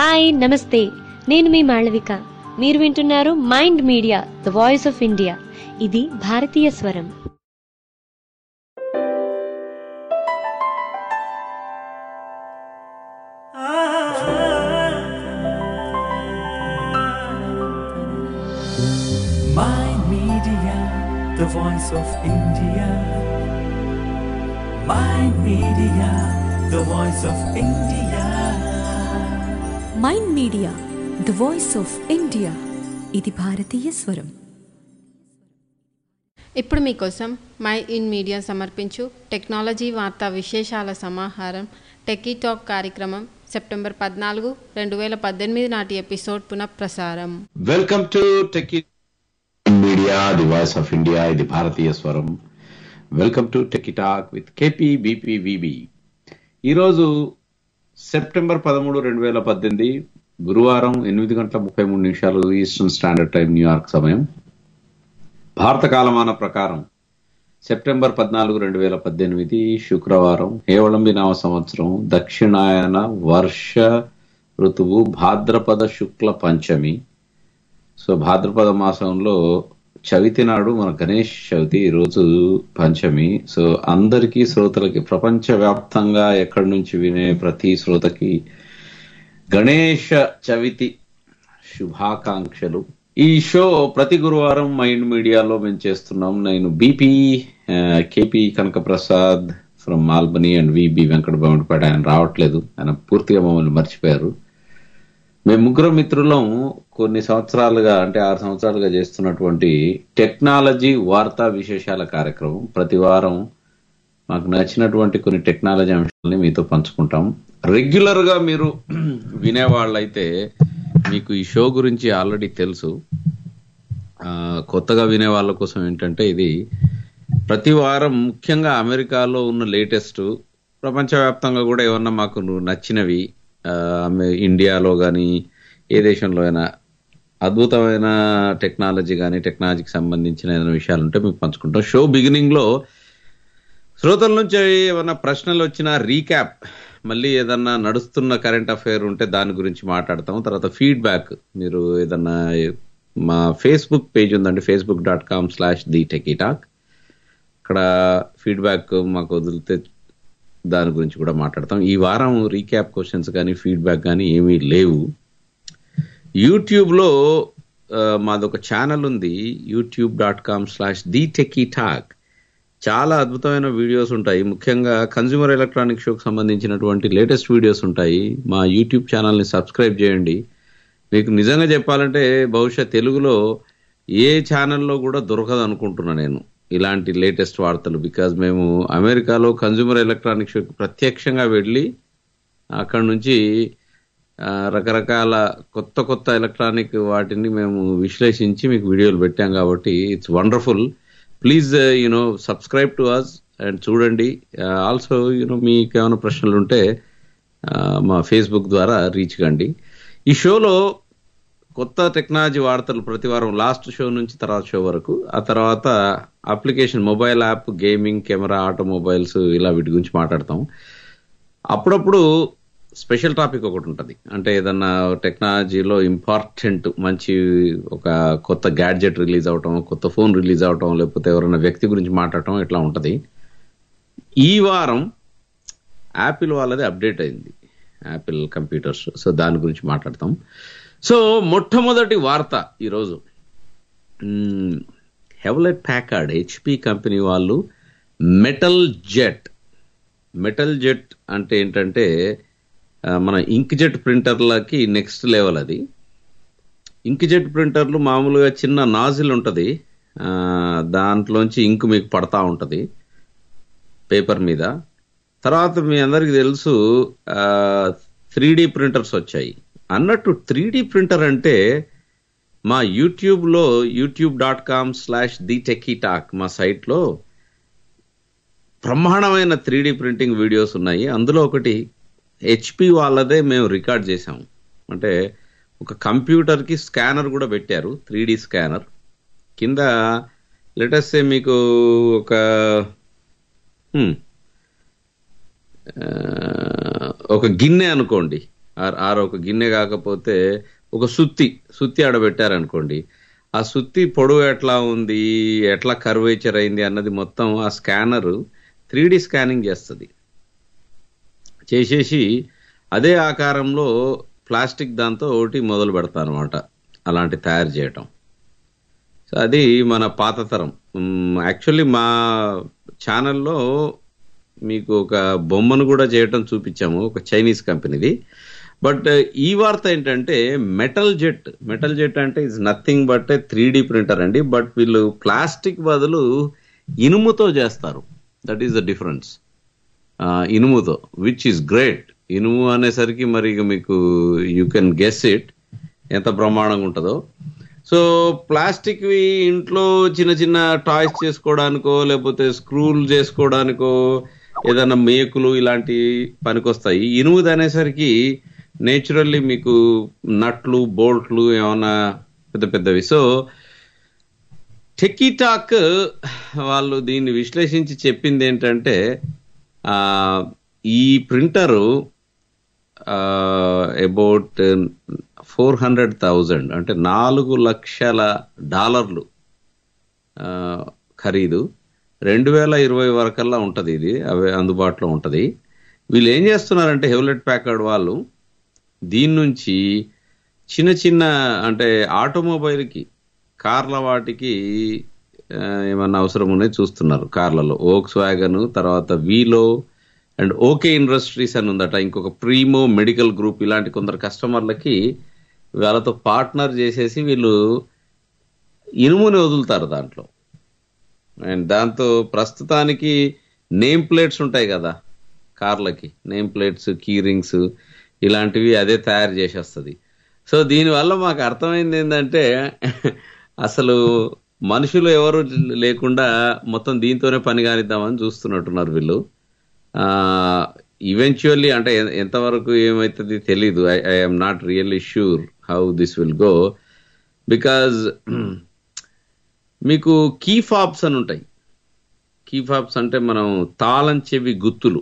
Hi నమస్తే, నేను మీ మాళవిక. మీరు వింటున్నారు mind media, the voice of India. ఇది భారతీయ స్వరం. Mind Media, the voice of India. Mind Media, the voice of India. Mind media the voice of India. ఇది భారతీయ స్వరం. ఇప్పుడు మీకోసం మై ఇన్ మీడియా సమర్పించు టెక్నాలజీ వార్తా విశేషాల సమాహారం టెకీ టాక్ కార్యక్రమం సెప్టెంబర్ 14, 2018 నాటి ఎపిసోడ్ పునఃప్రసారం. Welcome to techie media, the voice of India. ఇది భారతీయ స్వరం. Welcome to techie talk with KP BP VB. ఈరోజు సెప్టెంబర్ 13, 2018 గురువారం 8:33 ఈస్టర్న్ స్టాండర్డ్ టైం, న్యూయార్క్ సమయం. భారత కాలమాన ప్రకారం సెప్టెంబర్ 14, 2018 శుక్రవారం, హేవళంబి నామ సంవత్సరం, దక్షిణాయన వర్ష ఋతువు, భాద్రపద శుక్ల పంచమి. సో భాద్రపద మాసంలో చవితి నాడు మన గణేష్ చవితి, ఈరోజు పంచమి. సో అందరికీ శ్రోతలకి, ప్రపంచవ్యాప్తంగా ఎక్కడి నుంచి వినే ప్రతి శ్రోతకి గణేష చవితి శుభాకాంక్షలు. ఈ షో ప్రతి గురువారం మైండ్ మీడియాలో మేము చేస్తున్నాం. నేను BP KP Kanakaprasad from Albany and VB Venkata Bommadipeta. ఆయన రావట్లేదు, ఆయన పూర్తిగా మమ్మల్ని మర్చిపోయారు. మేము ముగ్గురు మిత్రులం కొన్ని సంవత్సరాలుగా, అంటే 6 సంవత్సరాలుగా చేస్తున్నటువంటి టెక్నాలజీ వార్తా విశేషాల కార్యక్రమం. ప్రతి వారం మాకు నచ్చినటువంటి కొన్ని టెక్నాలజీ అంశాలని మీతో పంచుకుంటాం. రెగ్యులర్ గా మీరు వినేవాళ్ళైతే మీకు ఈ షో గురించి ఆల్రెడీ తెలుసు. కొత్తగా వినే వాళ్ళ కోసం ఏంటంటే, ఇది ప్రతి వారం ముఖ్యంగా అమెరికాలో ఉన్న లేటెస్ట్, ప్రపంచవ్యాప్తంగా కూడా ఏమన్నా మాకు నచ్చినవి, ఇండియాలో కానీ ఏ దేశంలో అయినా అద్భుతమైన టెక్నాలజీ కానీ టెక్నాలజీకి సంబంధించిన ఏదైనా విషయాలు ఉంటే మీకు పంచుకుంటాం. షో బిగినింగ్ లో శ్రోతల నుంచి ఏమైనా ప్రశ్నలు వచ్చినా రీక్యాప్, మళ్ళీ ఏదన్నా నడుస్తున్న కరెంట్ అఫైర్ ఉంటే దాని గురించి మాట్లాడతాం. తర్వాత ఫీడ్బ్యాక్, మీరు ఏదన్నా, మా ఫేస్బుక్ పేజ్ ఉందండి, facebook.com/thetechitalk. అక్కడ ఫీడ్బ్యాక్ మాకు వదిలితే దాని గురించి కూడా మాట్లాడతాం. ఈ వారం రీక్యాప్ క్వశ్చన్స్ కానీ ఫీడ్బ్యాక్ కానీ ఏమీ లేవు. యూట్యూబ్లో మాదొక ఛానల్ ఉంది, youtube.com/thetechitalk. చాలా అద్భుతమైన వీడియోస్ ఉంటాయి. ముఖ్యంగా కన్స్యూమర్ ఎలక్ట్రానిక్ షోకి సంబంధించినటువంటి లేటెస్ట్ వీడియోస్ ఉంటాయి. మా యూట్యూబ్ ఛానల్ని సబ్స్క్రైబ్ చేయండి. మీకు నిజంగా చెప్పాలంటే బహుశా తెలుగులో ఏ ఛానల్లో కూడా దొరకదు అనుకుంటున్నా నేను ఇలాంటి లేటెస్ట్ వార్తలు. బికాజ్ మేము అమెరికాలో కన్స్యూమర్ ఎలక్ట్రానిక్ షోకి ప్రత్యక్షంగా వెళ్ళి అక్కడ నుంచి రకరకాల కొత్త ఎలక్ట్రానిక్ వాటిని మేము విశ్లేషించి మీకు వీడియోలు పెట్టాం. కాబట్టి it's wonderful. Please subscribe to us and చూడండి. ఆల్సో మీకు ఏమైనా ప్రశ్నలు ఉంటే మా ఫేస్బుక్ ద్వారా రీచ్ కండి. ఈ షోలో కొత్త టెక్నాలజీ వార్తలు ప్రతి వారం, లాస్ట్ షో నుంచి తర్వాత షో వరకు. ఆ తర్వాత application, mobile app, gaming, camera, automobiles, ఇలా వీటి గురించి మాట్లాడతాం. అప్పుడప్పుడు స్పెషల్ టాపిక్ ఒకటి ఉంటుంది. అంటే ఏదన్నా టెక్నాలజీలో ఇంపార్టెంట్ మంచి ఒక కొత్త గ్యాడ్జెట్ రిలీజ్ అవటం, కొత్త ఫోన్ రిలీజ్ అవటం, లేకపోతే ఎవరైనా వ్యక్తి గురించి మాట్లాడటం, ఇట్లా ఉంటుంది. ఈ వారం యాపిల్ వాళ్ళది అప్డేట్ అయింది, యాపిల్ కంప్యూటర్స్. సో దాని గురించి మాట్లాడతాం. సో మొట్టమొదటి వార్త ఈరోజు, హెవ్లెట్ ప్యాకర్డ్, హెచ్పి కంపెనీ వాళ్ళు మెటల్ జెట్ అంటే ఏంటంటే మన ఇంక్ జెట్ ప్రింటర్లకి నెక్స్ట్ లెవెల్ అది. ఇంక్ జెట్ ప్రింటర్లు మామూలుగా చిన్న నాజిల్ ఉంటుంది, దాంట్లోంచి ఇంక్ మీకు పడతా ఉంటుంది పేపర్ మీద. తర్వాత మీ అందరికి తెలుసు 3D ప్రింటర్స్ వచ్చాయి. అన్నట్టు 3D ప్రింటర్ అంటే మా యూట్యూబ్లో youtube.com/thetechitalk మా సైట్లో బ్రహ్మాండమైన 3D ప్రింటింగ్ వీడియోస్ ఉన్నాయి. అందులో ఒకటి హెచ్పి వాళ్ళదే మేము రికార్డ్ చేసాము. అంటే ఒక కంప్యూటర్కి స్కానర్ కూడా పెట్టారు, 3D స్కానర్. కింద లెటెస్ట్ మీకు ఒక గిన్నె అనుకోండి, ఆర్ ఒక గిన్నె కాకపోతే ఒక సుత్తి ఆడబెట్టారనుకోండి, ఆ సుత్తి పొడవు ఎట్లా ఉంది, ఎట్లా కర్వేచర్ అయింది అన్నది మొత్తం ఆ స్కానర్ 3D స్కానింగ్ చేస్తుంది. చేసేసి అదే ఆకారంలో ప్లాస్టిక్ దాంతో ఒకటి మొదలు పెడతా అనమాట అలాంటి తయారు చేయటం. సో అది మన పాత తరం. యాక్చువల్లీ మా ఛానల్లో మీకు ఒక బొమ్మను కూడా చేయటం చూపించాము, ఒక చైనీస్ కంపెనీది. బట్ ఈ వార్త ఏంటంటే మెటల్ జెట్ అంటే is nothing but 3D printer అండి. బట్ వీళ్ళు ప్లాస్టిక్ బదులు ఇనుముతో చేస్తారు. That is the difference. ఇనుముతో, విచ్ ఈస్ గ్రేట్. ఇనుము అనేసరికి మరి మీకు యూ కెన్ గెస్ ఇట్ ఎంత బ్రహ్మాండంగా ఉంటుందో. సో ప్లాస్టిక్వి ఇంట్లో చిన్న చిన్న టాయ్స్ చేసుకోవడానికో లేకపోతే స్క్రూలు చేసుకోవడానికో ఏదైనా మేకులు ఇలాంటి పనికొస్తాయి. ఇనుముది అనేసరికి నేచురల్లీ మీకు నట్లు బోల్ట్లు ఏమన్నా పెద్ద పెద్దవి. సో టెకీటాక్ వాళ్ళు దీన్ని విశ్లేషించి చెప్పింది ఏంటంటే ఈ ప్రింటరు అబౌట్ 400,000 అంటే $4,00,000 ఖరీదు. 2020 వరకల్లా ఉంటుంది ఇది, అవే అందుబాటులో ఉంటుంది. వీళ్ళు ఏం చేస్తున్నారంటే హెవ్లెట్ ప్యాకర్డ్ వాళ్ళు దీని నుంచి చిన్న చిన్న అంటే ఆటోమొబైల్కి, కార్ల వాటికి ఏమన్నా అవసరం ఉన్నాయి చూస్తున్నారు. కార్లలో వోక్స్ వ్యాగన్, తర్వాత వీలో అండ్ ఓకే ఇండస్ట్రీస్ అని ఉందట, ఇంకొక ప్రీమో మెడికల్ గ్రూప్, ఇలాంటి కొందరు కస్టమర్లకి వాళ్ళతో పార్ట్నర్ చేసేసి వీళ్ళు ఇనుముని వదులుతారు దాంట్లో. అండ్ దాంతో ప్రస్తుతానికి నేమ్ ప్లేట్స్ ఉంటాయి కదా కార్లకి, నేమ్ ప్లేట్స్, కీ రింగ్స్ ఇలాంటివి అదే తయారు చేసేస్తుంది. సో దీనివల్ల మాకు అర్థమైంది ఏంటంటే అసలు మనుషులు ఎవరు లేకుండా మొత్తం దీంతోనే పని కానిద్దామని చూస్తున్నట్టున్నారు వీళ్ళు. ఈవెన్చువల్లీ అంటే ఎంతవరకు ఏమవుతుంది తెలీదు. I'm not really sure how this will go, because మీకు కీ ఫాబ్స్ అని ఉంటాయి. కీ ఫాబ్స్ అంటే మనం తాళం చెవి గుత్తులు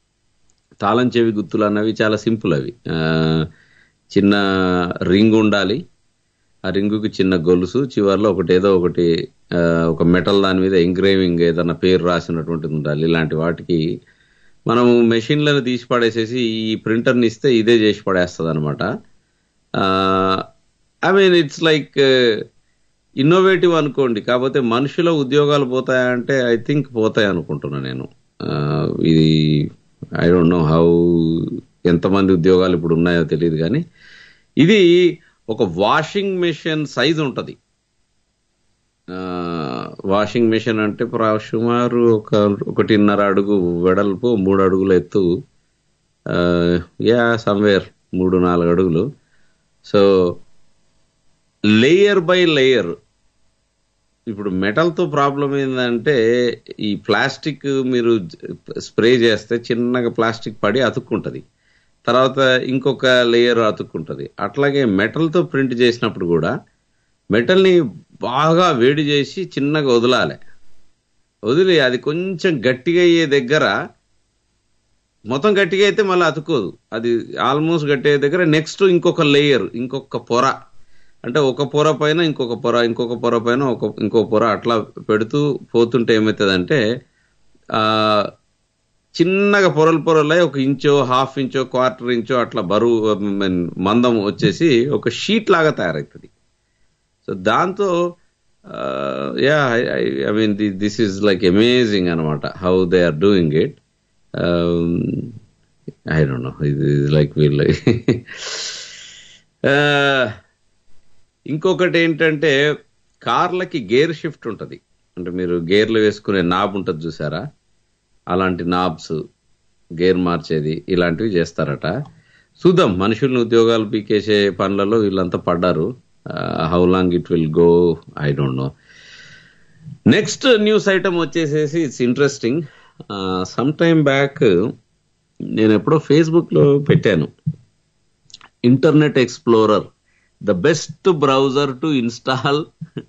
అన్నవి చాలా సింపుల్. అవి చిన్న రింగ్ ఉండాలి, ఆ రింగుకి చిన్న గొలుసు, చివరిలో ఏదో ఒకటి ఒక మెటల్ దాని మీద ఎంగ్రేవింగ్ ఏదన్నా పేరు రాసినటువంటిది ఉండాలి. ఇలాంటి వాటికి మనం మెషిన్లను తీసి పడేసేసి ఈ ప్రింటర్ని ఇస్తే ఇదే చేసి పడేస్తుంది అనమాట. I mean it's like innovative అనుకోండి. కాకపోతే మనుషుల ఉద్యోగాలు పోతాయంటే ఐ థింక్ పోతాయి అనుకుంటున్నా నేను. ఇది ఐ డోంట్ నో హౌ, ఎంతమంది ఉద్యోగాలు ఇప్పుడు ఉన్నాయో తెలియదు, కానీ ఇది ఒక వాషింగ్ మెషిన్ సైజ్ ఉంటుంది. వాషింగ్ మెషిన్ అంటే సుమారు 1.5 అడుగు వెడల్పు, 3 అడుగుల ఎత్తు, సమ్వేర్ 3-4 అడుగులు. So layer by layer. ఇప్పుడు మెటల్తో ప్రాబ్లం ఏంటంటే ఈ ప్లాస్టిక్ మీరు స్ప్రే చేస్తే చిన్నగా ప్లాస్టిక్ పడి అతుక్కుంటుంది, తర్వాత ఇంకొక లేయర్ అతుక్కుంటుంది. అట్లాగే మెటల్తో ప్రింట్ చేసినప్పుడు కూడా మెటల్ని బాగా వేడి చేసి చిన్నగా వదిలి అది కొంచెం గట్టిగా అయ్యే దగ్గర, మొత్తం గట్టిగా అయితే మళ్ళీ అతుక్కోదు, అది ఆల్మోస్ట్ గట్టి అయ్యే దగ్గర నెక్స్ట్ ఇంకొక లేయర్, ఇంకొక పొర, అంటే ఒక పొర పైన ఇంకొక పొర, ఇంకొక పొర పైన ఇంకొక పొర, అట్లా పెడుతూ పోతుంటే ఏమవుతుందంటే చిన్నగా పొరలై 1 ఇంచో, 1/2 ఇంచో, 1/4 ఇంచో అట్లా బరువు మందం వచ్చేసి ఒక షీట్ లాగా తయారవుతుంది. సో దాంతో I mean this is like amazing అనమాట, how they are doing it. I don't know, ఇది లైక్ వీళ్ళ. ఇంకొకటి ఏంటంటే కార్లకి గేర్ షిఫ్ట్ ఉంటుంది. అంటే మీరు గేర్లు వేసుకునే నాబ్ ఉంటుంది చూసారా, అలాంటి నాబ్స్, గేర్ మార్చేది, ఇలాంటివి చేస్తారట. చూద్దాం, మనుషుల్ని ఉద్యోగాలు పీకేసే పనులలో వీళ్ళంతా పడ్డారు. How long it will go I don't know. Next news item వచ్చేసేసి it's interesting. Some time back నేను ఎప్పుడో ఫేస్బుక్ లో పెట్టాను, Internet Explorer the best browser to install,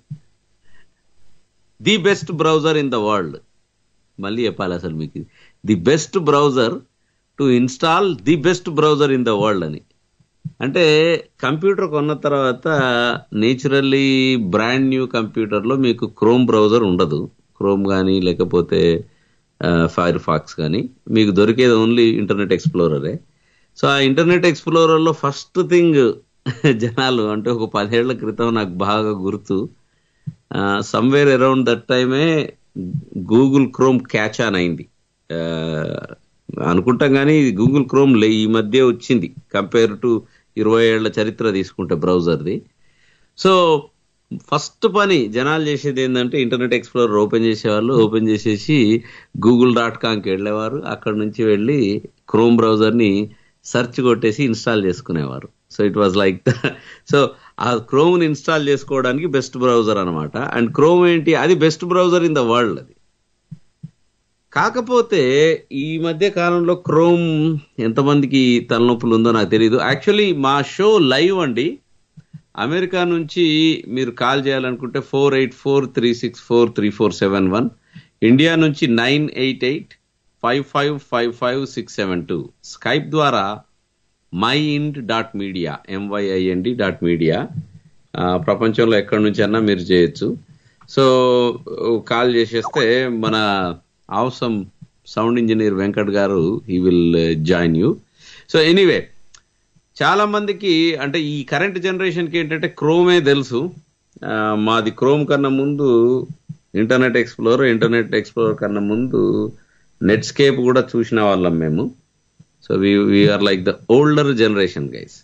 the best browser in the world. మళ్ళీ చెప్పాలి అసలు మీకు, the best browser to install the best browser in the world అని. అంటే కంప్యూటర్ కొన్న తర్వాత నేచురల్లీ బ్రాండ్ న్యూ కంప్యూటర్లో మీకు క్రోమ్ బ్రౌజర్ ఉండదు. క్రోమ్ కానీ లేకపోతే ఫైర్ ఫాక్స్ కానీ మీకు దొరికేది ఓన్లీ ఇంటర్నెట్ ఎక్స్ప్లోరరే. సో ఆ ఇంటర్నెట్ ఎక్స్ప్లోరర్లో ఫస్ట్ థింగ్ జనాలు అంటే ఒక 10 ఏళ్ల క్రితం నాకు బాగా గుర్తు, సమ్వేర్ అరౌండ్ దట్ టైమే గూగుల్ క్రోమ్ క్యాచ్ ఆన్ అయింది అనుకుంటాం. కానీ గూగుల్ క్రోమ్ ఈ మధ్య వచ్చింది కంపేర్ టు 20 ఏళ్ల చరిత్ర తీసుకుంటే బ్రౌజర్ది. సో ఫస్ట్ పని జనాలు చేసేది ఏంటంటే ఇంటర్నెట్ ఎక్స్ప్లోరర్ ఓపెన్ చేసేవాళ్ళు, ఓపెన్ చేసేసి google.comకి వెళ్ళేవారు, అక్కడ నుంచి వెళ్ళి క్రోమ్ బ్రౌజర్ని సెర్చ్ కొట్టేసి ఇన్స్టాల్ చేసుకునేవారు. So it was like so ఆ క్రోమ్ని ఇన్స్టాల్ చేసుకోవడానికి బెస్ట్ బ్రౌజర్ అనమాట. అండ్ క్రోమ్ ఏంటి, అది best browser in the world అది. కాకపోతే ఈ మధ్య కాలంలో క్రోమ్ ఎంతమందికి తలనొప్పులు ఉందో నాకు తెలియదు. యాక్చువల్లీ మా షో లైవ్ అండి, అమెరికా నుంచి మీరు కాల్ చేయాలనుకుంటే 484364347 ఇండియా నుంచి 98855555672 స్కైప్ ద్వారా myInd.media myInd.media ప్రపంచంలో ఎక్కడి నుంచి అన్నా మీరు చేయొచ్చు. సో కాల్ చేసేస్తే మన అవసరం sound engineer Venkat garu he will join you. So anyway చాలా మందికి అంటే ఈ కరెంట్ జనరేషన్కి ఏంటంటే క్రోమే తెలుసు. మాది క్రోమ్ కన్నా ముందు ఇంటర్నెట్ ఎక్స్ప్లోరర్ కన్నా ముందు నెట్స్కేప్ కూడా చూసిన వాళ్ళం మేము. So we're like the older generation guys.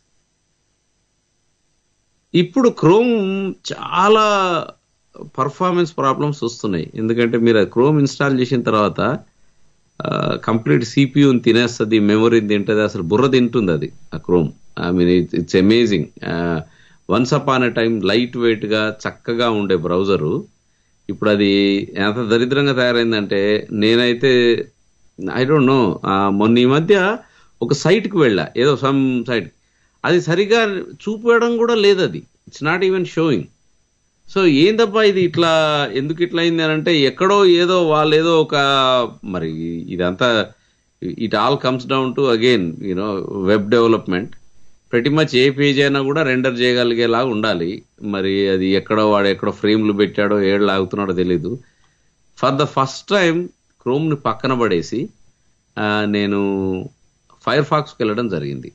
ఇప్పుడు క్రోమ్ చాలా పర్ఫార్మెన్స్ ప్రాబ్లమ్స్ వస్తున్నాయి. ఎందుకంటే మీరు క్రోమ్ ఇన్స్టాల్ చేసిన తర్వాత కంప్లీట్ సిపియూని తినేస్తుంది, మెమొరీని తింటుంది, అసలు బుర్ర తింటుంది అది ఆ Chrome. I mean it's amazing. Once upon a time light weight గా చక్కగా ఉండే బ్రౌజరు ఇప్పుడు అది ఎంత దరిద్రంగా తయారైందంటే నేనైతే ఐ డోంట్ నో. మొన్న ఈ మధ్య ఒక సైట్కి వెళ్ళా, ఏదో సమ్ సైట్, అది సరిగా చూపించడం కూడా లేదు, అది it's not even showing. So ఏందబ్బా ఇది ఇట్లా ఎందుకు ఇట్లా అయింది అని అంటే ఎక్కడో ఏదో వాళ్ళు ఏదో ఒక మరి ఇదంతా it all comes down to again you know web development. Pretty much ఏ పేజ్ అయినా కూడా రెండర్ చేయగలిగేలాగా ఉండాలి. మరి అది ఎక్కడో వాడు ఎక్కడో ఫ్రేమ్లు పెట్టాడో ఏళ్ళు ఆగుతున్నాడో తెలీదు. ఫర్ ద ఫస్ట్ టైం క్రోమ్ని పక్కన పడేసి నేను ఫైర్ ఫాక్స్కి వెళ్ళడం జరిగింది.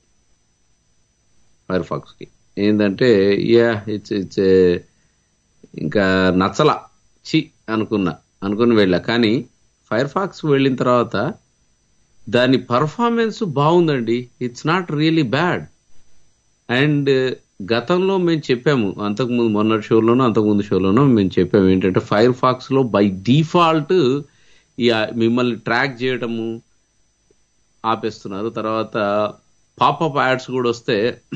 ఫైర్ ఫాక్స్కి ఏంటంటే ఇట్స్ ఇంకా నచ్చలా, అనుకుని వెళ్ళా. కానీ ఫైర్ ఫాక్స్ వెళ్ళిన తర్వాత దాని పర్ఫార్మెన్స్ బాగుందండి. It's not really bad. And గతంలో మేము చెప్పాము, అంతకుముందు మొన్నటి షోలోనో అంతకుముందు షోలోనో మేము చెప్పాము ఏంటంటే ఫైర్ ఫాక్స్ లో బై డిఫాల్ట్ మిమ్మల్ని ట్రాక్ చేయటము ఆపేస్తున్నారు. తర్వాత పాపప్ యాడ్స్ కూడా వస్తే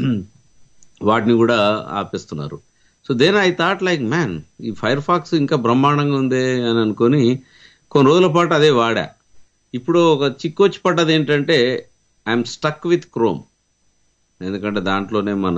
వాటిని కూడా ఆపేస్తున్నారు. So then I thought like man, ఈ ఫైర్ ఫాక్స్ ఇంకా బ్రహ్మాండంగా ఉంది అని అనుకొని కొన్ని రోజుల పాటు అదే వాడా. ఇప్పుడు ఒక చిక్కొచ్చి పడ్డది ఏంటంటే ఐఎమ్ స్టక్ విత్ క్రోమ్. ఎందుకంటే దాంట్లోనే మన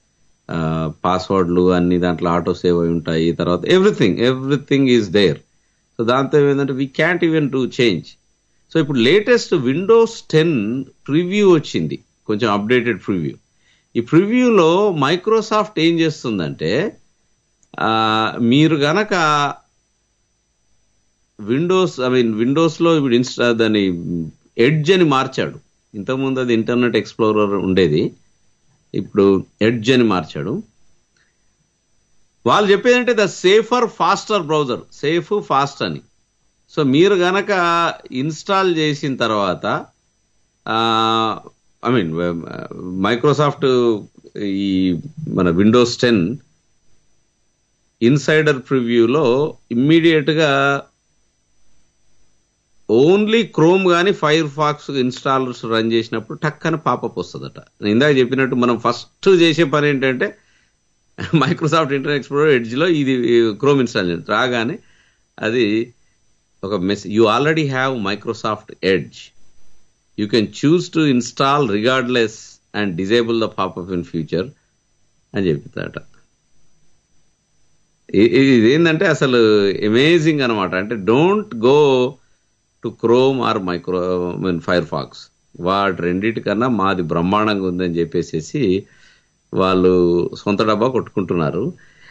పాస్వర్డ్లు అన్ని దాంట్లో ఆటో సేవ్ అయి ఉంటాయి. తర్వాత ఎవ్రీథింగ్ ఈజ్ దేర్. సో దాంతో ఏంటంటే we can't even to change. So ఇప్పుడు లేటెస్ట్ విండోస్ 10 ప్రివ్యూ వచ్చింది, కొంచెం అప్డేటెడ్ ప్రివ్యూ. ఈ ప్రివ్యూలో మైక్రోసాఫ్ట్ ఏం చేస్తుందంటే మీరు గనక విండోస్లో ఇప్పుడు దాన్ని ఎడ్జ్ అని మార్చాడు. ఇంతకుముందు అది ఇంటర్నెట్ ఎక్స్ప్లోరర్ ఉండేది, ఇప్పుడు ఎడ్జ్ అని మార్చాడు. వాళ్ళు చెప్పేదంటే the safer faster browser, safe fast అని. సో మీరు గనక ఇన్స్టాల్ చేసిన తర్వాత మైక్రోసాఫ్ట్ ఈ మన విండోస్ 10 ఇన్సైడర్ ప్రివ్యూలో ఇమ్మీడియట్ గా ఓన్లీ క్రోమ్ కానీ ఫైర్ ఫాక్స్ ఇన్స్టాలర్స్ రన్ చేసినప్పుడు టక్కన పాపప్ వస్తుందట. నేను ఇందాక చెప్పినట్టు మనం ఫస్ట్ చేసే పని ఏంటంటే మైక్రోసాఫ్ట్ ఇంటర్నెట్ ఎక్స్ప్లోరర్ ఎడ్జ్ లో ఇది క్రోమ్ ఇన్స్టాల్ చేయండి. రాగానే అది ఒక you already have Microsoft Edge, you can choose to install regardless and disable the popup in future అని చెప్తాడట. ఇదేంటంటే అసలు అమేజింగ్ అనమాట. అంటే don't go to Chrome or Firefox, వాటి రెండింటికన్నా మాది బ్రహ్మాండంగా ఉందని చెప్పేసి వాళ్ళు సొంత డబ్బా కొట్టుకుంటున్నారు.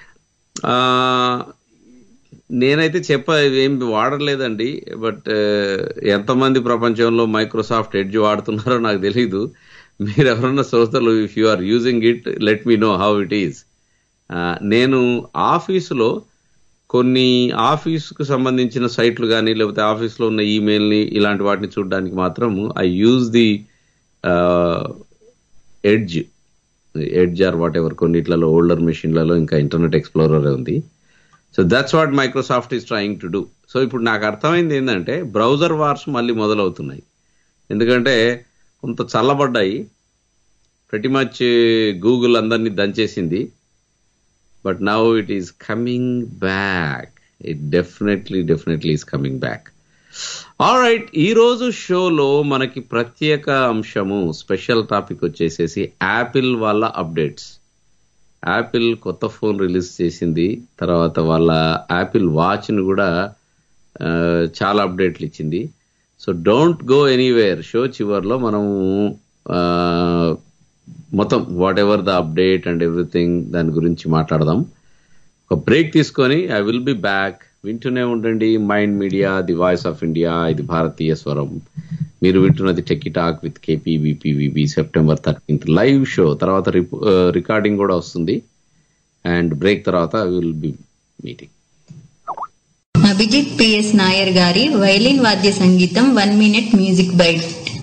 నేనైతే ఏం వాడలేదండి. బట్ ఎంతమంది ప్రపంచంలో మైక్రోసాఫ్ట్ ఎడ్జ్ వాడుతున్నారో నాకు తెలీదు. మీరు ఎవరన్నా శ్రోతలు, if you are using it, let me know how it is. నేను ఆఫీసులో కొన్ని ఆఫీసుకు సంబంధించిన సైట్లు కానీ, లేకపోతే ఆఫీస్లో ఉన్న ఈమెయిల్ని ఇలాంటి వాటిని చూడడానికి మాత్రం I use the Edge or whatever. కొన్నిట్లలో ఓల్డర్ మెషిన్లలో ఇంకా ఇంటర్నెట్ ఎక్స్ప్లోరర్ ఉంది. So that's what Microsoft is trying to do. So ఇప్పుడు నాకు అర్థమైంది ఏంటంటే బ్రౌజర్ వార్స్ మళ్ళీ మొదలవుతున్నాయి. ఎందుకంటే కొంత చల్లబడ్డాయి. ప్రతి మచ్ గూగుల్ అందరినీ దంచేసింది. But now it is coming back. It definitely is coming back. All right, ఈ రోజు షోలో మనకి ప్రత్యేక అంశము, స్పెషల్ టాపిక్ వచ్చేసేసి యాపిల్ వాళ్ళ అప్డేట్స్. యాపిల్ కొత్త ఫోన్ రిలీజ్ చేసింది. తర్వాత వాళ్ళ యాపిల్ వాచ్ను కూడా చాలా అప్డేట్లు ఇచ్చింది. So don't go anywhere. Show చివర్లో మనము మొత్తం whatever the update and everything దాని గురించి మాట్లాడదాం. ఒక బ్రేక్ తీసుకొని ఐ విల్ బి బ్యాక్. వింటూనే ఉండండి mind media, the voice of India, ఇది భారతీయ స్వరం. మీరు వింటున్నది techie talk with KP BP VB September 13th live show. తర్వాత రికార్డింగ్ కూడా వస్తుంది. అండ్ బ్రేక్ తర్వాత will be meeting. Abhijit PS Nair గారి వైలిన్ వాద్య సంగీతం 1 minute మ్యూజిక్ బైట్.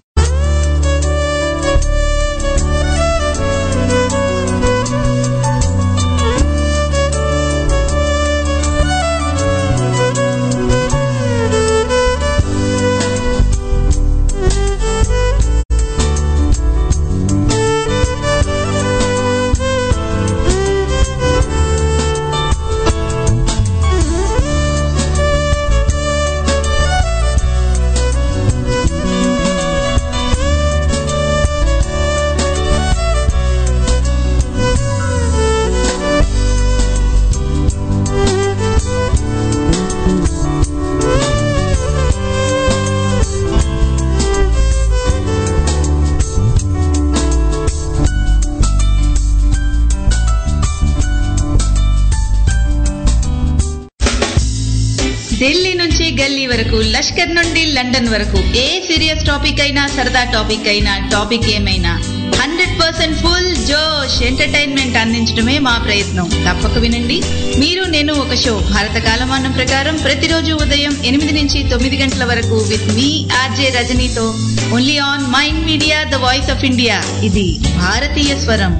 ఢిల్లీ నుంచి గల్లీ వరకు, లష్కర్ నుండి లండన్ వరకు, ఏ సీరియస్ టాపిక్ అయినా సరదా టాపిక్ అయినా, టాపిక్ ఏమైనా 100% ఫుల్ జోష్ ఎంటర్టైన్మెంట్ అందించడమే మా ప్రయత్నం. తప్పక వినండి. మీరు నేను ఒక షో భారత కాలమానం ప్రకారం ప్రతిరోజు ఉదయం 8 నుంచి 9 గంటల వరకు విత్ మీ ఆర్జే రజనీతో only on mind media, the voice of India. ఇది భారతీయ స్వరం.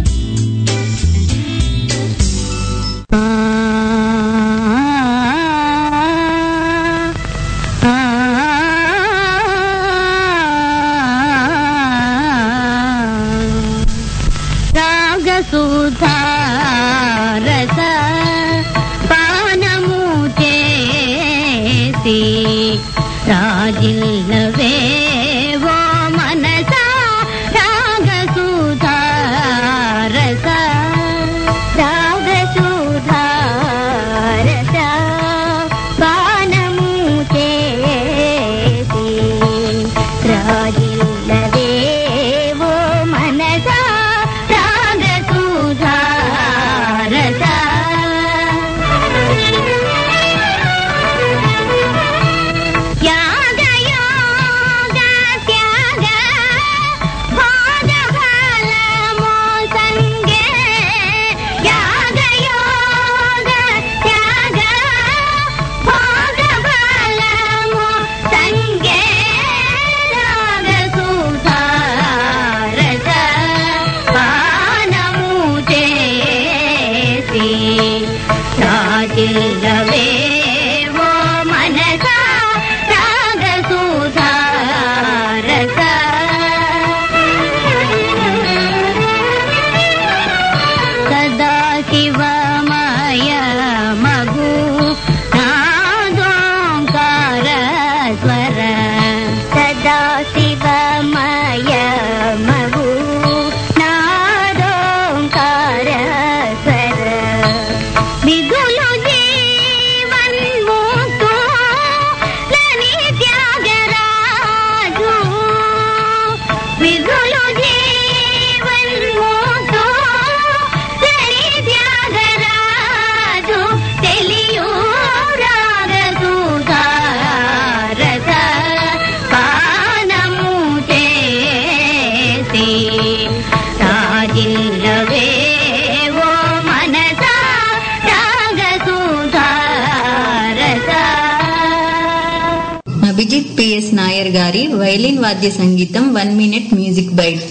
రాజిల్లవేవో మనసా రాగసుధారస రాగసుధారస పానము చేసి రాజిల్లవేవో మనసా రాగసుధారస. రాజిల్లవేవో మనసా రాగసుధారస. సదాశివమయ మగు నాదోంకార స్వర, సదాశివమయ మగు నాదోంకార స్వర. విధులు గారి వైలిన్ వాద్య సంగీతం 1 minute music bite.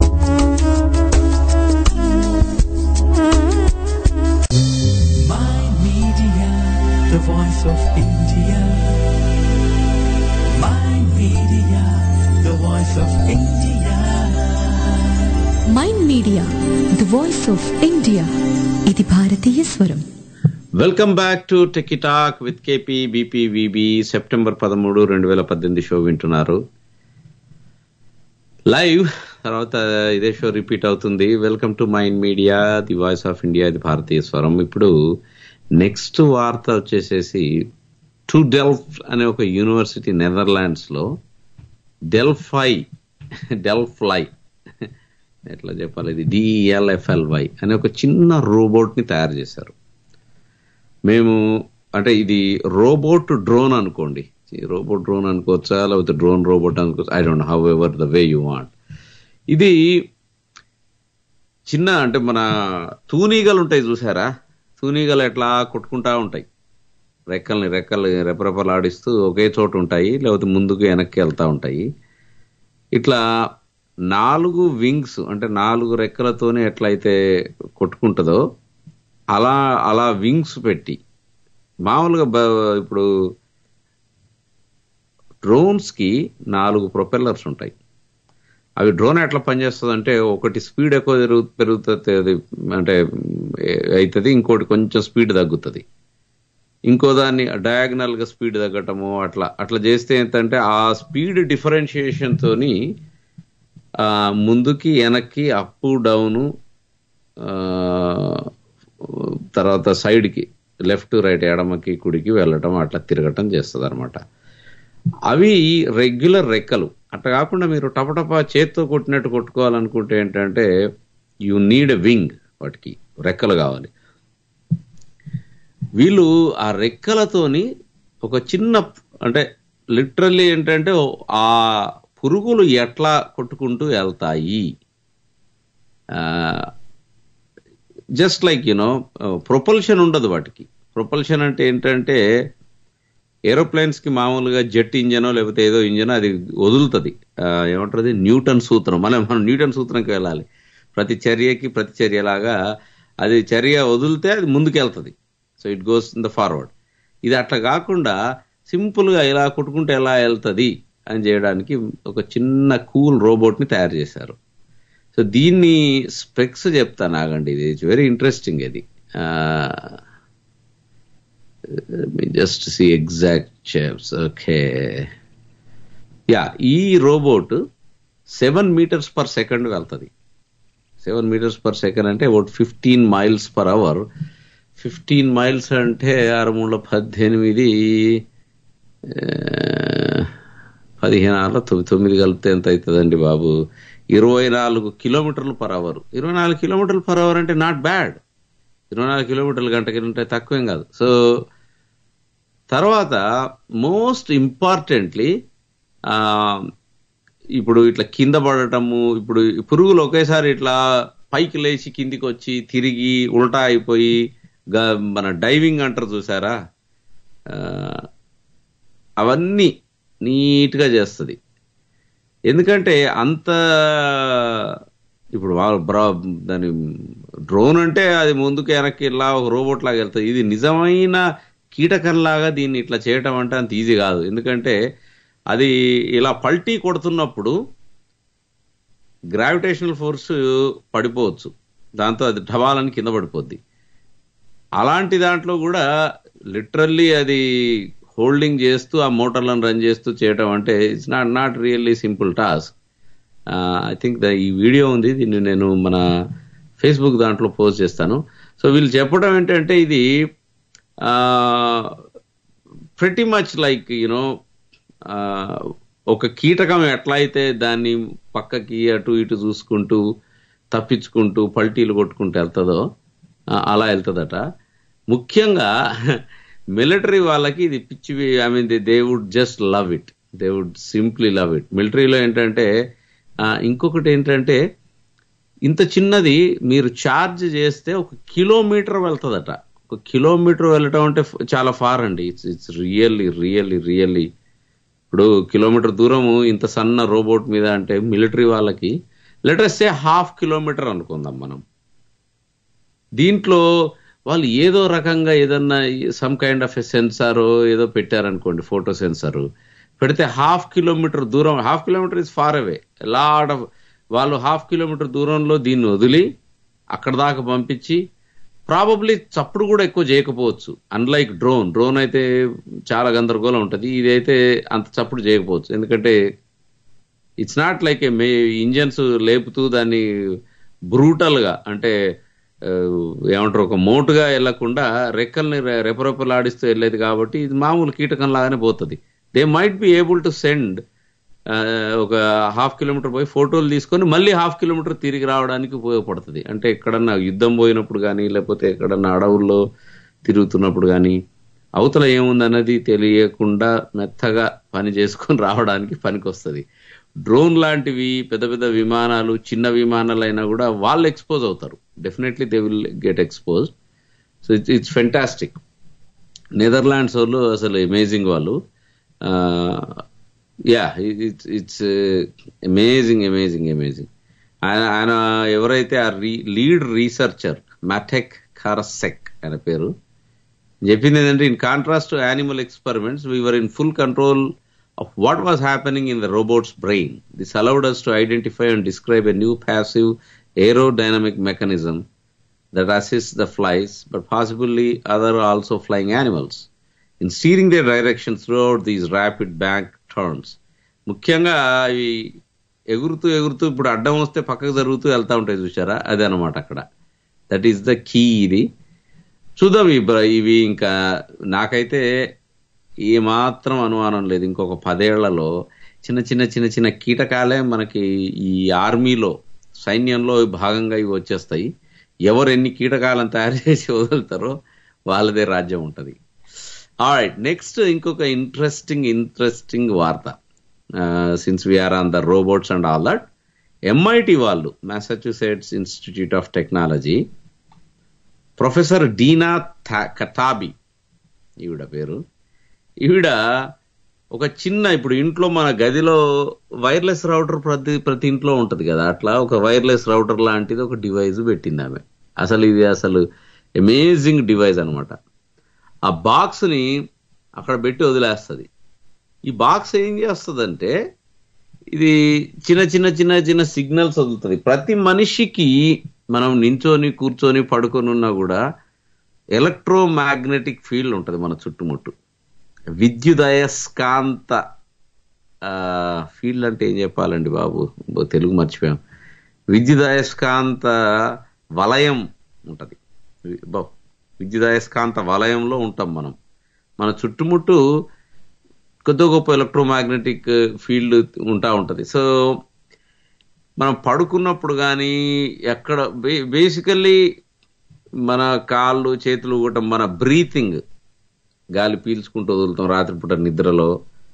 My Media, the voice of India. My Media, the voice of India. Mind media the voice of India ఇది భారతీయ స్వరం. Welcome back to techie talk with KP BP VB. September 13, 2018 show వింటున్నారు live. తర్వాత ఇదే show repeat అవుతుంది. Welcome to mind media the voice of India ఇది భారతీయ స్వరం. ఇప్పుడు నెక్స్ట్ వార్త వచ్చేసేసి టు డెల్ఫ్ అనే ఒక యూనివర్సిటీ నెదర్లాండ్స్ లో డెల్ఫ్లై ఎట్లా చెప్పాలి, ఇది DELFLY అనే ఒక చిన్న రోబోట్ ని తయారు చేశారు. మేము అంటే ఇది రోబోట్ డ్రోన్ అనుకోండి, రోబోట్ డ్రోన్ అనుకోవచ్చా లేకపోతే డ్రోన్ రోబోట్ అనుకోవచ్చు, I don't know, however the way you want. ఇది చిన్న అంటే మన తూనీగలు ఉంటాయి చూసారా, తూనీగలు ఎట్లా కొట్టుకుంటా ఉంటాయి, రెక్కల్ని రెపరెపలాడిస్తూ ఒకే చోట ఉంటాయి, లేకపోతే ముందుకు వెనక్కి వెళ్తా ఉంటాయి. ఇట్లా 4 వింగ్స్ అంటే 4 రెక్కలతోనే ఎట్లయితే కొట్టుకుంటుందో అలా వింగ్స్ పెట్టి, మామూలుగా ఇప్పుడు డ్రోన్స్ కి 4 ప్రొపెల్లర్స్ ఉంటాయి. అవి డ్రోన్ ఎట్లా పనిచేస్తుంది అంటే, ఒకటి స్పీడ్ ఎక్కువ పెరుగుతుంది అంటే అవుతుంది, ఇంకోటి కొంచెం స్పీడ్ తగ్గుతుంది, ఇంకో దాన్ని డయాగ్నల్ గా స్పీడ్ తగ్గటము, అట్లా చేస్తే ఏంటంటే ఆ స్పీడ్ డిఫరెన్షియేషన్ తోని ముందుకి వెనక్కి అప్ డౌను తర్వాత సైడ్ కి లెఫ్ట్ రైట్ ఎడమకి కుడికి వెళ్ళటం అట్లా తిరగటం చేస్తుంది అనమాట. అవి రెగ్యులర్ రెక్కలు. అట్లా కాకుండా మీరు టపటపా చేత్తో కొట్టినట్టు కొట్టుకోవాలనుకుంటే ఏంటంటే యు నీడ్ ఎ వింగ్, వాటికి రెక్కలు కావాలి. వీళ్ళు ఆ రెక్కలతోని ఒక చిన్న అంటే లిటరల్లీ ఏంటంటే ఆ పురుగులు ఎట్లా కొట్టుకుంటూ వెళ్తాయి, జస్ట్ లైక్ యూనో ప్రొపల్షన్ ఉండదు వాటికి. ప్రొపల్షన్ అంటే ఏంటంటే ఏరోప్లేన్స్ కి మామూలుగా జెట్ ఇంజనో లేకపోతే ఏదో ఇంజనో అది వదులుతుంది, ఏమంటారు న్యూటన్ సూత్రం. మనం న్యూటన్ సూత్రంకి వెళ్ళాలి. ప్రతి చర్యలాగా అది చర్య వదిలితే అది ముందుకెళ్తుంది, so it goes in the forward. ఇది అట్లా కాకుండా సింపుల్ గా ఇలా కొట్టుకుంటే ఎలా వెళ్తుంది అని చేయడానికి ఒక చిన్న కూల్ రోబోట్ ని తయారు చేశారు. సో దీన్ని స్పెక్స్ చెప్తాను ఆగండి, ఇది ఇట్స్ వెరీ ఇంట్రెస్టింగ్. ఇది just see exact shapes. Okay, yeah, ఈ రోబోట్ 7 meters per second వెళ్తుంది. 7 meters per second అంటే 15 miles per hour. 15 miles అంటే 6×3=18, 15×9 కలిపితే ఎంత అవుతుందండి బాబు, 24 kilometers per hour. 24 kilometers per hour అంటే నాట్ బ్యాడ్. 24 kilometers గంటకి అంటే తక్కువేం కాదు. సో తర్వాత మోస్ట్ ఇంపార్టెంట్లీ ఇప్పుడు ఇట్లా కింద పడటము, ఇప్పుడు పురుగులు ఒకేసారి ఇట్లా పైకి లేచి కిందికి వచ్చి తిరిగి ఉల్టా అయిపోయి మన డైవింగ్ అంటారు చూసారా, అవన్నీ నీట్ గా చేస్తుంది. ఎందుకంటే అంత ఇప్పుడు దాని డ్రోన్ అంటే అది ముందుకు వెనక్కి ఇలా ఒక రోబోట్ లాగా వెళ్తుంది. ఇది నిజమైన కీటకంలాగా దీన్ని ఇట్లా చేయటం అంటే అంత ఈజీ కాదు. ఎందుకంటే అది ఇలా పల్టీ కొడుతున్నప్పుడు గ్రావిటేషనల్ ఫోర్స్ పడిపోవచ్చు, దాంతో అది ఢబాలని కింద పడిపోద్ది. అలాంటి దాంట్లో కూడా లిటరల్లీ అది హోల్డింగ్ చేస్తూ ఆ మోటార్లను రన్ చేస్తూ చేయటం అంటే it's not really simple task. I think ఈ వీడియో ఉంది, దీన్ని నేను మన ఫేస్బుక్ దాంట్లో పోస్ట్ చేస్తాను. సో వీళ్ళు చెప్పడం ఏంటంటే ఇది ప్రెటీ మచ్ లైక్ యూనో ఒక కీటకం ఎట్లా అయితే దాన్ని పక్కకి అటు ఇటు చూసుకుంటూ తప్పించుకుంటూ పల్టీలు కొట్టుకుంటూ వెళ్తుందో అలా వెళ్తుందట. ముఖ్యంగా మిలిటరీ వాళ్ళకి ఇది పిచ్చి, I mean they would just love it, they would simply love it. మిలిటరీలో ఏంటంటే ఇంకొకటి ఏంటంటే ఇంత చిన్నది మీరు ఛార్జ్ చేస్తే 1 kilometer వెళ్తుందట. 1 kilometer వెళ్ళటం అంటే చాలా ఫార్ అండి. ఇట్స్ రియల్లీ రియల్లీ రియల్లీ ఇప్పుడు కిలోమీటర్ దూరము ఇంత సన్న రోబోట్ మీద అంటే మిలిటరీ వాళ్ళకి లెటర్స్ సే 1/2 కిలోమీటర్ అనుకుందాం మనం. దీంట్లో వాళ్ళు ఏదో రకంగా ఏదన్నా some kind of a sensor ఏదో పెట్టారనుకోండి, ఫోటో సెన్సార్ పెడితే 1/2 కిలోమీటర్ దూరం, 1/2 kilometre is far away, lot of వాళ్ళు 1/2 కిలోమీటర్ దూరంలో దీన్ని వదిలి అక్కడ దాకా పంపించి ప్రాబబ్లీ చప్పుడు కూడా ఎక్కువ చేయకపోవచ్చు. అన్లైక్ డ్రోన్ అయితే చాలా గందరగోళం ఉంటుంది, ఇదైతే అంత చప్పుడు చేయకపోవచ్చు. ఎందుకంటే ఇట్స్ నాట్ లైక్ ఇంజన్స్ లేపుతూ దాన్ని బ్రూటల్ గా అంటే ఏమంటారు ఒక మోటుగా వెళ్లకుండా రెక్కల్ని రెపరెపలాడిస్తూ వెళ్ళేది కాబట్టి ఇది మామూలు కీటకం లాగానే పోతుంది. They might be able to send ఒక 1/2 కిలోమీటర్ పోయి ఫోటోలు తీసుకొని మళ్ళీ 1/2 కిలోమీటర్ తిరిగి రావడానికి ఉపయోగపడుతుంది. అంటే ఎక్కడన్నా యుద్ధం పోయినప్పుడు కానీ లేకపోతే ఎక్కడన్నా అడవుల్లో తిరుగుతున్నప్పుడు కానీ అవతల ఏముందన్నది తెలియకుండా మెత్తగా పని చేసుకొని రావడానికి పనికి వస్తుంది. డ్రోన్ లాంటివి పెద్ద పెద్ద విమానాలు, చిన్న విమానాలు అయినా కూడా వాళ్ళు ఎక్స్పోజ్ అవుతారు. Definitely they will get expose. So it's fantastic. Netherlands వాళ్ళు అసలు అమేజింగ్ వాళ్ళు. It's amazing. ఆయన ఎవరైతే ఆ లీడ్ రీసెర్చర్ మాటెక్ కారసెక్ ఆయన పేరు చెప్పింది ఏంటంటే, in contrast to animal experiments we were in full control of what was happening in the robot's brain. This allowed us to identify and describe a new passive aerodynamic mechanism that assists the flies, but possibly other also flying animals, in steering their direction throughout these rapid bank turns. ముఖ్యంగా అవి ఎగురుతూ ఇప్పుడు అడ్డం వస్తే పక్కకు జరుగుతూ వెళ్తా ఉంటాయి చూసారా, అదే అనమాట అక్కడ. That is the key. ఇది చూద్దాం. ఇవి ఇంకా నాకైతే ఏమాత్రం అనుమానం లేదు, ఇంకొక 10 ఏళ్లలో చిన్న కీటకాలే మనకి ఈ ఆర్మీలో సైన్యంలో భాగంగా ఇవి వచ్చేస్తాయి. ఎవరు ఎన్ని కీటకాలను తయారు చేసి వదులుతారో వాళ్ళదే రాజ్యం ఉంటది. ఆల్రైట్, నెక్స్ట్ ఇంకొక ఇంట్రెస్టింగ్ వార్త. Since we're on the robots and all that, MIT వాళ్ళు, Massachusetts Institute of Technology, professor Dina Katabi ఈవిడ పేరు. ఈవిడ ఒక చిన్న, ఇప్పుడు ఇంట్లో మన గదిలో వైర్లెస్ రౌటర్ ప్రతి ఇంట్లో ఉంటది కదా, అట్లా ఒక వైర్లెస్ రౌటర్ లాంటిది ఒక డివైస్ పెట్టింది ఆమె. ఇది అమేజింగ్ డివైస్ అనమాట. ఆ బాక్స్ ని అక్కడ పెట్టి వదిలేస్తుంది. ఈ బాక్స్ ఏం చేస్తుందంటే, ఇది చిన్న సిగ్నల్స్ వదులుతుంది. ప్రతి మనిషికి మనం నించొని కూర్చొని పడుకొని ఉన్నా కూడా ఎలక్ట్రోమాగ్నెటిక్ ఫీల్డ్ ఉంటుంది మన చుట్టుముట్టు. విద్యుదయస్కాంత ఫీల్డ్ అంటే ఏం చెప్పాలండి బాబు, తెలుగు మర్చిపోయాం. విద్యుదయస్కాంత వలయం ఉంటది. విద్యుదయస్కాంత వలయంలో ఉంటాం మనం. మన చుట్టుముట్టు కొద్ది గొప్ప ఎలక్ట్రోమాగ్నెటిక్ ఫీల్డ్ ఉంటది. సో మనం పడుకున్నప్పుడు కానీ ఎక్కడ బేసికల్లీ మన కాళ్ళు చేతులు కూడా మన బ్రీతింగ్, గాలి పీల్చుకుంటూ వదులుతాం రాత్రిపూట నిద్రలో.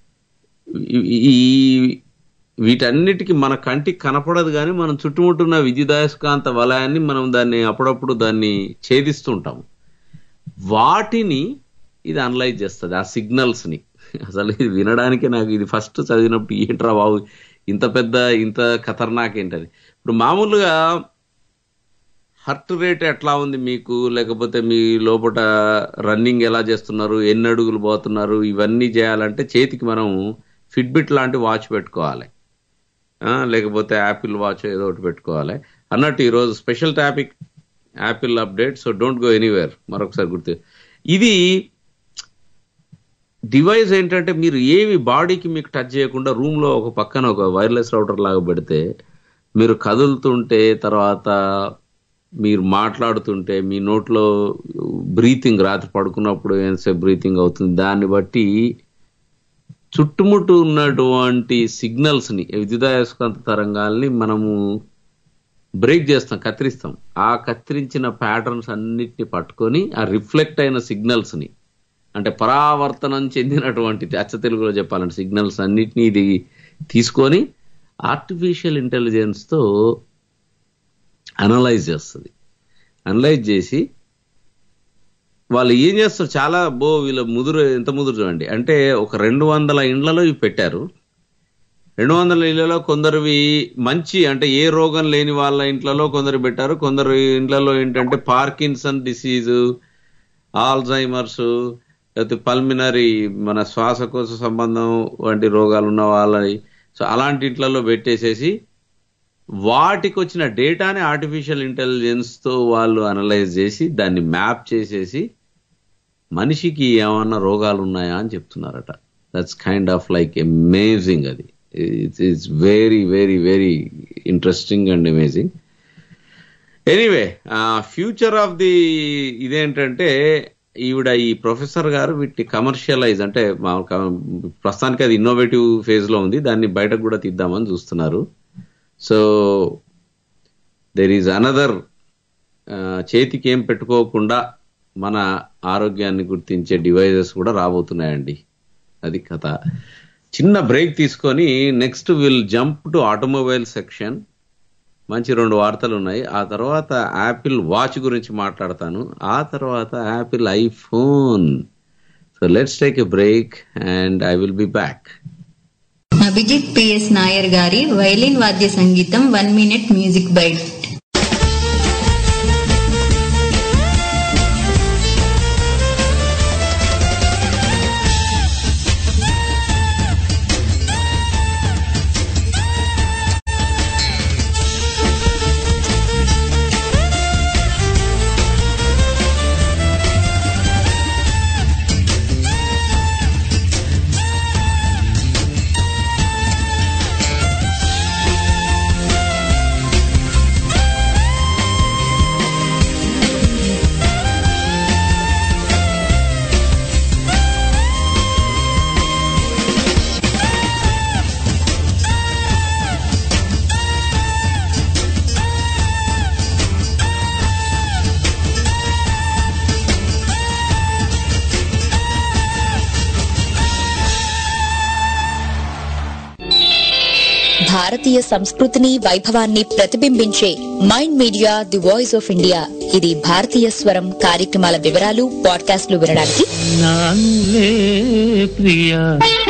వీటన్నిటికీ మన కంటికి కనపడదు కానీ మనం చుట్టుముట్టున్న విద్యుదయస్కాంత వలయాన్ని మనం అప్పుడప్పుడు దాన్ని ఛేదిస్తుంటాం. వాటిని ఇది అనలైజ్ చేస్తుంది, ఆ సిగ్నల్స్ ని. అసలు ఇది వినడానికి నాకు ఇది ఫస్ట్ చదివినప్పుడు ఏంట్రా బాబు ఇంత ఖతర్నాక్ ఏంటది. ఇప్పుడు మామూలుగా హార్ట్ రేట్ ఎట్లా ఉంది మీకు, లేకపోతే మీ లోపల రన్నింగ్ ఎలా చేస్తున్నారు, ఎన్ని అడుగులు పోతున్నారు, ఇవన్నీ చేయాలంటే చేతికి మనం ఫిట్బిట్ లాంటి వాచ్ పెట్టుకోవాలి, లేకపోతే యాపిల్ వాచ్ ఏదో ఒకటి పెట్టుకోవాలి. అన్నట్టు ఈరోజు special topic Apple update. So don't go anywhere. మరొకసారి గుర్తు, ఇది డివైస్ ఏంటంటే మీరు ఏవి బాడీకి మీకు టచ్ చేయకుండా రూమ్ లో ఒక పక్కన ఒక వైర్లెస్ రౌటర్ లాగా పెడితే మీరు కదులుతుంటే, తర్వాత మీరు మాట్లాడుతుంటే మీ నోట్లో బ్రీతింగ్, రాత్రి పడుకున్నప్పుడు ఎంతసేపు బ్రీతింగ్ అవుతుంది, దాన్ని బట్టి చుట్టుముట్టు ఉన్నటువంటి సిగ్నల్స్ ని, విద్యుదయస్కాంత తరంగాల్ని మనము బ్రేక్ చేస్తాం, కత్తిరిస్తాం. ఆ కత్తిరించిన ప్యాటర్న్స్ అన్నిటిని పట్టుకొని ఆ రిఫ్లెక్ట్ అయిన సిగ్నల్స్ ని, అంటే పరావర్తనం చెందినటువంటి, అచ్చ తెలుగులో చెప్పాలంటే సిగ్నల్స్ అన్నిటినీ ఇది తీసుకొని ఆర్టిఫిషియల్ ఇంటెలిజెన్స్ తో అనలైజ్ చేస్తుంది. అనలైజ్ చేసి వాళ్ళు ఏం చేస్తారు, చాలా వీళ్ళ ఎంత ముదురు చూడండి. అంటే ఒక 200 ఇండ్లలో ఇవి పెట్టారు. 200 ఇళ్లలో కొందరివి మంచి, అంటే ఏ రోగం లేని వాళ్ళ ఇంట్లలో కొందరు పెట్టారు. కొందరు ఇండ్లలో ఏంటంటే పార్కిన్సన్ డిసీజు, ఆల్జైమర్స్, లేకపోతే పల్మినరీ మన శ్వాసకోశ సంబంధం వంటి రోగాలు ఉన్న వాళ్ళని, సో అలాంటి ఇంట్లలో పెట్టేసేసి వాటికి వచ్చిన డేటాని ఆర్టిఫిషియల్ ఇంటెలిజెన్స్ తో వాళ్ళు అనలైజ్ చేసి దాన్ని మ్యాప్ చేసేసి మనిషికి ఏమన్నా రోగాలు ఉన్నాయా అని చెప్తున్నారట. That's kind of like amazing. అది it's very very very interesting and amazing. Anyway, future of the ఇదేంటంటే ఈవిడ ఈ ప్రొఫెసర్ గారు వీటిని కమర్షియలైజ్, అంటే ప్రస్తుతానికి అది ఇన్నోవేటివ్ ఫేజ్ లో ఉంది, దాన్ని బయటకు కూడా తీద్దామని చూస్తున్నారు. సో దెర్ ఈజ్ అనదర్, చేతికి ఏం పెట్టుకోకుండా మన ఆరోగ్యాన్ని గుర్తించే డివైజెస్ కూడా రాబోతున్నాయండి. అది కథ. చిన్న బ్రేక్ తీసుకొని next will jump to automobile section. మంచి 2 వార్తలు ఉన్నాయి. ఆ తర్వాత యాపిల్ వాచ్ గురించి మాట్లాడతాను. ఆ తర్వాత Apple iPhone. So let's take a break and I will be back. Abhijit PS Nair గారి వైలిన్ వాద్య సంగీతం 1 మినిట్ మ్యూజిక్ బైట్. భారతీయ సంస్కృతిని, వైభవాన్ని ప్రతిబింబించే Mind media the voice of India. ఇది భారతీయ స్వరం కార్యక్రమాల వివరాలు, పాడ్కాస్ట్లు వినడానికి నానులే ప్రియా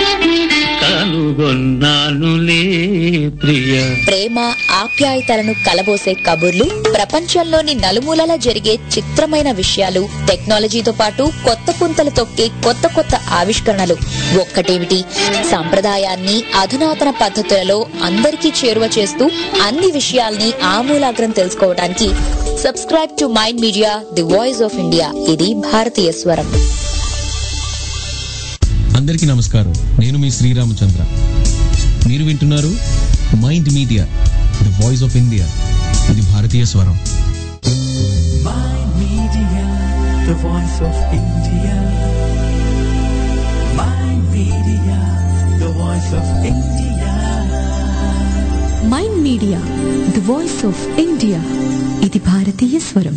కనుగొన్నానులే ప్రియా. ప్రేమ ఆప్యాయతలను కలబోసే కబుర్లు, ప్రపంచంలోని నలుమూలలా జరిగే చిత్రమైన విషయాలు, టెక్నాలజీతో పాటు కొత్త పుంతలు తొక్కే కొత్త కొత్త ఆవిష్కరణలు. ఒక్కటేమిటి, సంప్రదాయాన్ని అధునాతన పద్ధతులలో అందరికీ చేరువ చేస్తూ అన్ని విషయాల్ని ఆమూలాగ్రం తెలుసుకోవడానికి subscribe to mind media the voice of India. ఇది భారతీయ స్వరం. అందరికీ నమస్కారం. నేను మీ శ్రీరామచంద్ర. మీరు వింటున్నారు mind media the voice of India. ఇది భారతీయ స్వరం. Mind Media, the voice of India. Mind Media, the voice of India. Mind media the voice of India. ఇది భారతీయ స్వరం.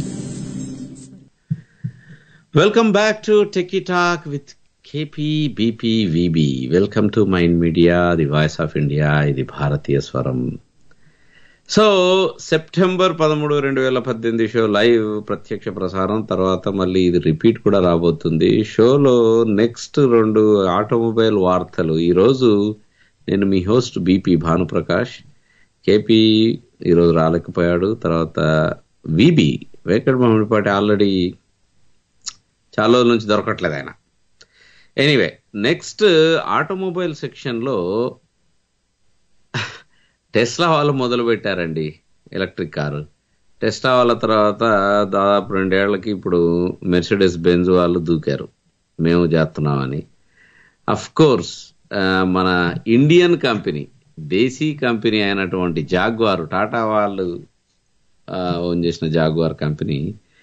Welcome back to techie talk with KP BP VB. Welcome to mind media the voice of India. ఇది భారతీయ స్వరం. So September 13, 2018 show live ప్రత్యక్ష ప్రసారం. తర్వాత మళ్ళీ ఇది రిపీట్ కూడా రాబోతుంది. షోలో నెక్స్ట్ 2 ఆటోమొబైల్ వార్తలు. ఈరోజు నేను మీ హోస్ట్ బీపీ భానుప్రకాష్. కేపీ ఈరోజు రాలేకపోయాడు. తర్వాత విబి వెంకట మామిడిపాటి ఆల్రెడీ చాలా రోజుల నుంచి దొరకట్లేదు ఆయన. ఎనీవే, నెక్స్ట్ ఆటోమొబైల్ సెక్షన్లో టెస్లా వాళ్ళు మొదలు పెట్టారండి ఎలక్ట్రిక్ కారు. టెస్లా వాళ్ళ తర్వాత దాదాపు 2 ఏళ్లకి ఇప్పుడు మెర్సిడెస్ బెంజ్ వాళ్ళు దూకారు మేము చేస్తున్నామని. అఫ్ కోర్స్ మన ఇండియన్ కంపెనీ, దేశీ కంపెనీ అయినటువంటి జాగ్వార్, టాటా వాళ్ళు ఓన్ చేసిన జాగ్వార్ కంపెనీ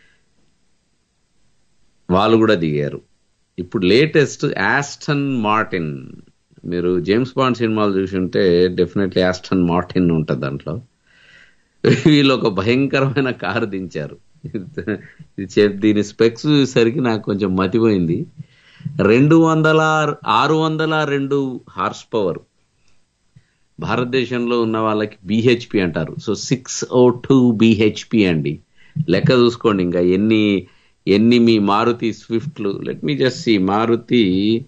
వాళ్ళు కూడా దిగారు. ఇప్పుడు లేటెస్ట్ ఆస్టన్ మార్టిన్. మీరు జేమ్స్ బాండ్ సినిమాలు చూసి ఉంటే డెఫినెట్లీ ఆస్టన్ మార్టిన్ ఉంటుంది దాంట్లో. వీళ్ళు ఒక భయంకరమైన కారు దించారు. దీని స్పెక్స్ చూసేసరికి నాకు కొంచెం మతిపోయింది. 602 హార్స్ పవర్. భారతదేశంలో ఉన్న వాళ్ళకి బిహెచ్పి అంటారు. సో 602 బిహెచ్పి అండి. లెక్క చూసుకోండి ఇంకా ఎన్ని మీ మారుతి స్విఫ్ట్లు? Let me just see. Maruti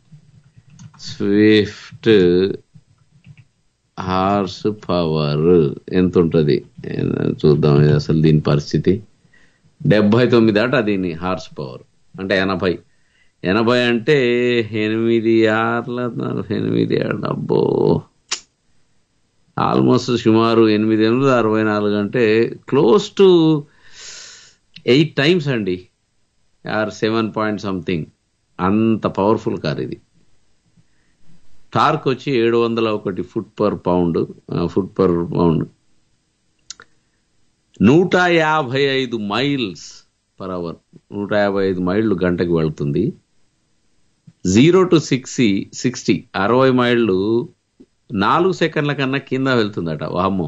Swift horsepower ఎంత ఉంటుంది చూద్దాం. అసలు దీని పరిస్థితి 79 అట దీని హార్స్ పవర్. అంటే 80 అంటే 8 అబ్బో, ఆల్మోస్ట్ సుమారు 8 అంటే క్లోజ్ టు 8 times అండి, ఆర్ 7 point something. అంత పవర్ఫుల్ కార్ ఇది. టార్క్ వచ్చి 701 foot per pound. 155 miles per hour, 155 మైళ్ళు గంటకు వెళ్తుంది. 0 to 60 60 మైళ్ళు 4 సెకండ్ల కన్నా కింద వెళ్తుందట. వామ్మో.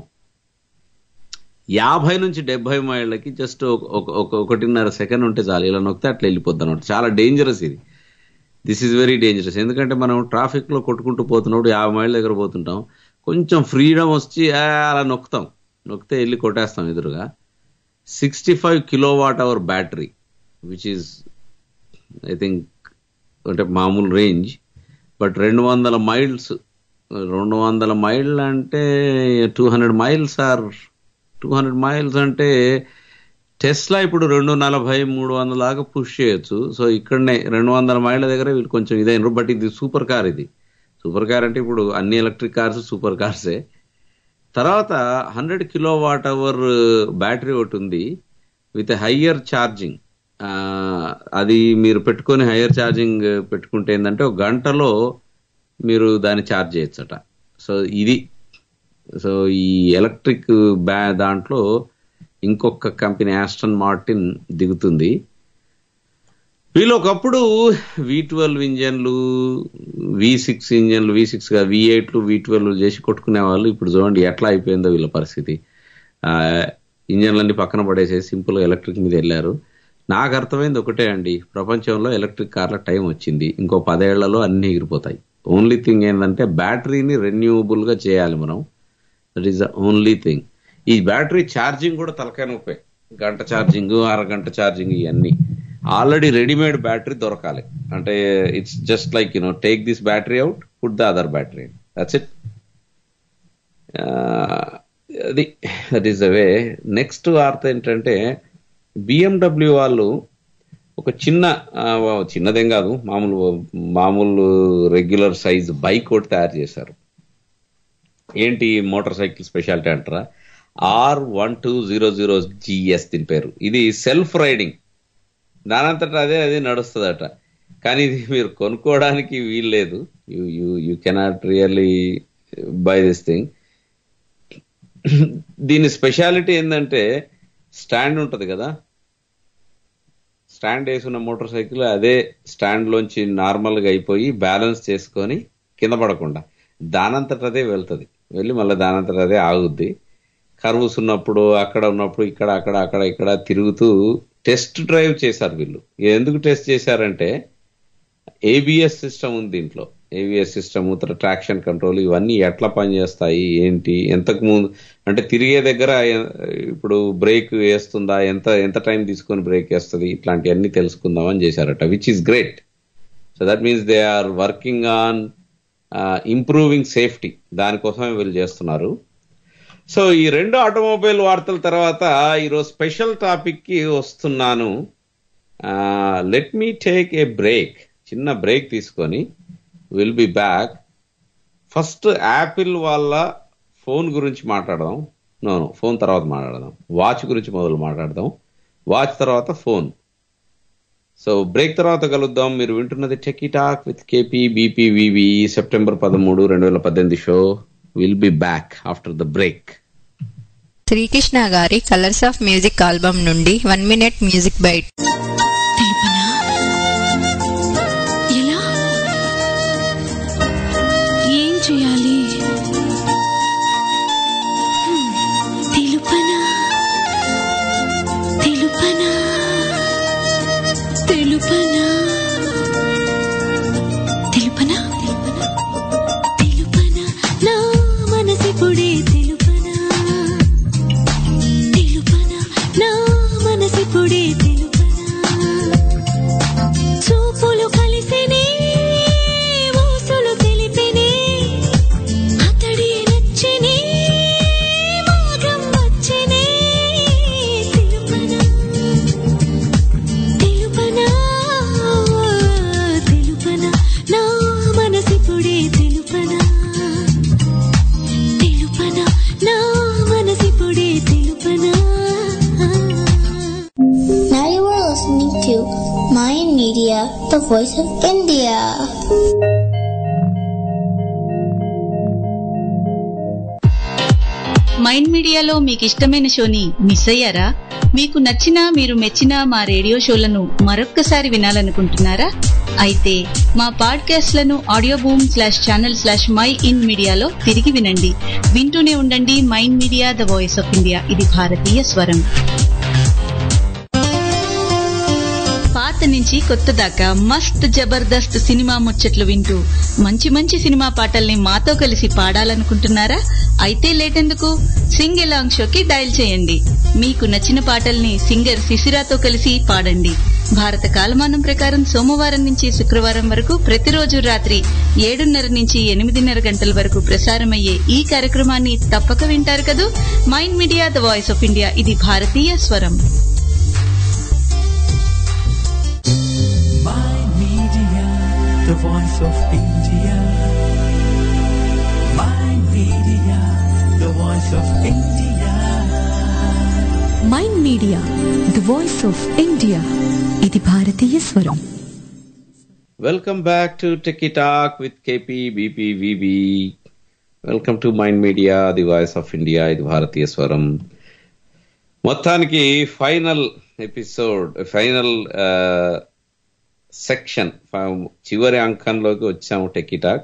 50 నుంచి 70 మైళ్ళకి జస్ట్ 1.5 సెకండ్ ఉంటే చాలు, ఇలా నొక్కితే అట్లా వెళ్ళిపోద్ది అనమాట. చాలా డేంజరస్ ఇది. This is very dangerous. ఎందుకంటే మనం ట్రాఫిక్ లో కొట్టుకుంటూ పోతున్నప్పుడు 50 మైళ్ళ దగ్గర పోతుంటాం, కొంచెం ఫ్రీడమ్ వచ్చి అలా నొక్కితే వెళ్ళి కొట్టేస్తాం ఎదురుగా. 65 kWh battery, which is I think అంటే మామూలు రేంజ్. బట్ 200 మైల్స్, 200 మైళ్ళు అంటే 200 మైల్స్ ఆర్ 200 మైల్స్ అంటే టెస్లా ఇప్పుడు 240, 300 దాకా పుష్ చేయొచ్చు. సో ఇక్కడనే 200 మైళ్ళ దగ్గర వీళ్ళు కొంచెం ఇదైనరు. బట్ ఇది సూపర్ కార్. ఇది సూపర్ కార్ అంటే ఇప్పుడు అన్ని ఎలక్ట్రిక్ కార్స్ సూపర్ కార్సే. తర్వాత 100 kWh బ్యాటరీ ఒకటి ఉంది విత్ హయ్యర్ ఛార్జింగ్. అది మీరు పెట్టుకొని హయ్యర్ ఛార్జింగ్ పెట్టుకుంటే ఏంటంటే 1 గంటలో మీరు దాన్ని ఛార్జ్ చేయొచ్చట. సో ఇది, సో ఈ ఎలక్ట్రిక్ దాంట్లో ఇంకొక కంపెనీ ఆస్టన్ మార్టిన్ దిగుతుంది. వీళ్ళు ఒకప్పుడు V12 ఇంజన్లు, V6 ఇంజన్లు, V6 గా V8లు, V12 చేసి కొట్టుకునే వాళ్ళు. ఇప్పుడు చూడండి ఎట్లా అయిపోయిందో వీళ్ళ పరిస్థితి. ఇంజన్లన్నీ పక్కన పడేసేసి సింపుల్ గా ఎలక్ట్రిక్ మీద వెళ్ళారు. నాకు అర్థమైంది ఒకటే అండి, ప్రపంచంలో ఎలక్ట్రిక్ కార్ల టైం వచ్చింది. ఇంకో 10 ఏళ్లలో అన్ని ఎగిరిపోతాయి. ఓన్లీ థింగ్ ఏంటంటే బ్యాటరీని రెన్యూవబుల్ గా చేయాలి మనం. That is the only thing. ఈ బ్యాటరీ ఛార్జింగ్ కూడా తలకాయ నొప్పే. గంట ఛార్జింగ్, అరగంట ఛార్జింగ్, ఇవన్నీ ఆల్రెడీ రెడీమేడ్ బ్యాటరీ దొరకాలి. అంటే it's just like take this battery out, put the other battery, that's it. అది that is the way. Next వార్త ఏంటంటే BMW వాళ్ళు ఒక చిన్నదేం కాదు, మామూలు రెగ్యులర్ సైజ్ బైక్ ఒకటి తయారు చేశారు. ఏంటి మోటార్ సైకిల్ స్పెషాలిటీ అంటారా? R1200GS దీని పేరు. ఇది సెల్ఫ్ రైడింగ్, దానంతటా అదే నడుస్తుందట. కానీ ఇది మీరు కొనుక్కోవడానికి వీల్లేదు. You cannot really buy this thing. దీని స్పెషాలిటీ ఏంటంటే స్టాండ్ ఉంటుంది కదా, స్టాండ్ వేసున్న మోటార్ సైకిల్ అదే స్టాండ్ లోంచి నార్మల్ గా అయిపోయి బ్యాలెన్స్ చేసుకొని కింద పడకుండా దానంతట అదే వెళ్తుంది, వెళ్ళి మళ్ళీ దానంతట అదే ఆగుద్ది. కర్వ్స్ ఉన్నప్పుడు, అక్కడ ఉన్నప్పుడు, ఇక్కడ తిరుగుతూ టెస్ట్ డ్రైవ్ చేశారు వీళ్ళు. ఎందుకు టెస్ట్ చేశారంటే ABS సిస్టమ్ ఉంది దీంట్లో. ABS సిస్టమ్, ట్రాక్షన్ కంట్రోల్, ఇవన్నీ ఎట్లా పనిచేస్తాయి ఏంటి, ఎంతకు ముందు అంటే తిరిగే దగ్గర ఇప్పుడు బ్రేక్ వేస్తుందా, ఎంత టైం తీసుకొని బ్రేక్ వేస్తుంది, ఇట్లాంటివన్నీ తెలుసుకుందామని చేశారట, which is great. So that means they are working on improving safety. దానికోసమే వీళ్ళు చేస్తున్నారు. సో ఈ 2 ఆటోమొబైల్ వార్తల తర్వాత ఈరోజు స్పెషల్ టాపిక్ కి వస్తున్నాను. Let me take a break, చిన్న బ్రేక్ తీసుకొని will be back. First Apple వాళ్ళ ఫోన్ గురించి మాట్లాడదాం. ఫోన్ తర్వాత మాట్లాడదాం. వాచ్ గురించి మొదలు మాట్లాడదాం, వాచ్ తర్వాత ఫోన్. సో బ్రేక్ తర్వాత కలుద్దాం. మీరు వింటున్నది Techie talk with KP BP VB, September 13, 2018 show. Will be back after the break. Srikrishna గారి కలర్స్ ఆఫ్ మ్యూజిక్ ఆల్బమ్ నుండి 1 minute మ్యూజిక్ బైట్. ఏం చేయాలి? తెలుపనా నా మనసిపుడే తెలుపనా, తెలుపనా నా మనసిపుడే తెలుపనా. to Mind Media, the voice of India. Mind మీడియాలో మీకు ఇష్టమైన షోని మిస్ అయ్యారా? మీకు నచ్చిన మీరు మెచ్చిన మా రేడియో షోలను మరొక్కసారి వినాలనుకుంటున్నారా? అయితే మా పాడ్కాస్ట్లను ఆడియో బూమ్ /ఛానల్/మై-ఇన్-మీడియాలో తిరిగి వినండి. వింటూనే ఉండండి mind media, the voice of India. ఇది భారతీయ స్వరం. పాత నుంచి కొత్త దాకా మస్త్ జబర్దస్త్ సినిమా ముచ్చట్లు వింటూ మంచి మంచి సినిమా పాటల్ని మాతో కలిసి పాడాలనుకుంటున్నారా? అయితే లేటెందుకు, సింగ్ ఎలాంగ్ షోకి డయల్ చేయండి. మీకు నచ్చిన పాటల్ని సింగర్ శిశిరాతో కలిసి పాడండి. భారత కాలమానం ప్రకారం సోమవారం నుంచి శుక్రవారం వరకు ప్రతిరోజు రాత్రి 7:30 నుంచి 8:30 గంటల వరకు ప్రసారమయ్యే ఈ కార్యక్రమాన్ని తప్పక వింటారు కదూ. Mind media, the voice of India. ఇది భారతీయ స్వరం. The voice of India. Mind Media, the voice of India. Mind media, the voice of India. ఇది భారతీయ స్వరం. Welcome back to techie talk with KP BP VB. Welcome to mind media, the voice of India. ఇది భారతీయ స్వరం. మొత్తానికి final episode, final section, చివరి అంకంలోకి వచ్చాము Techie Talk.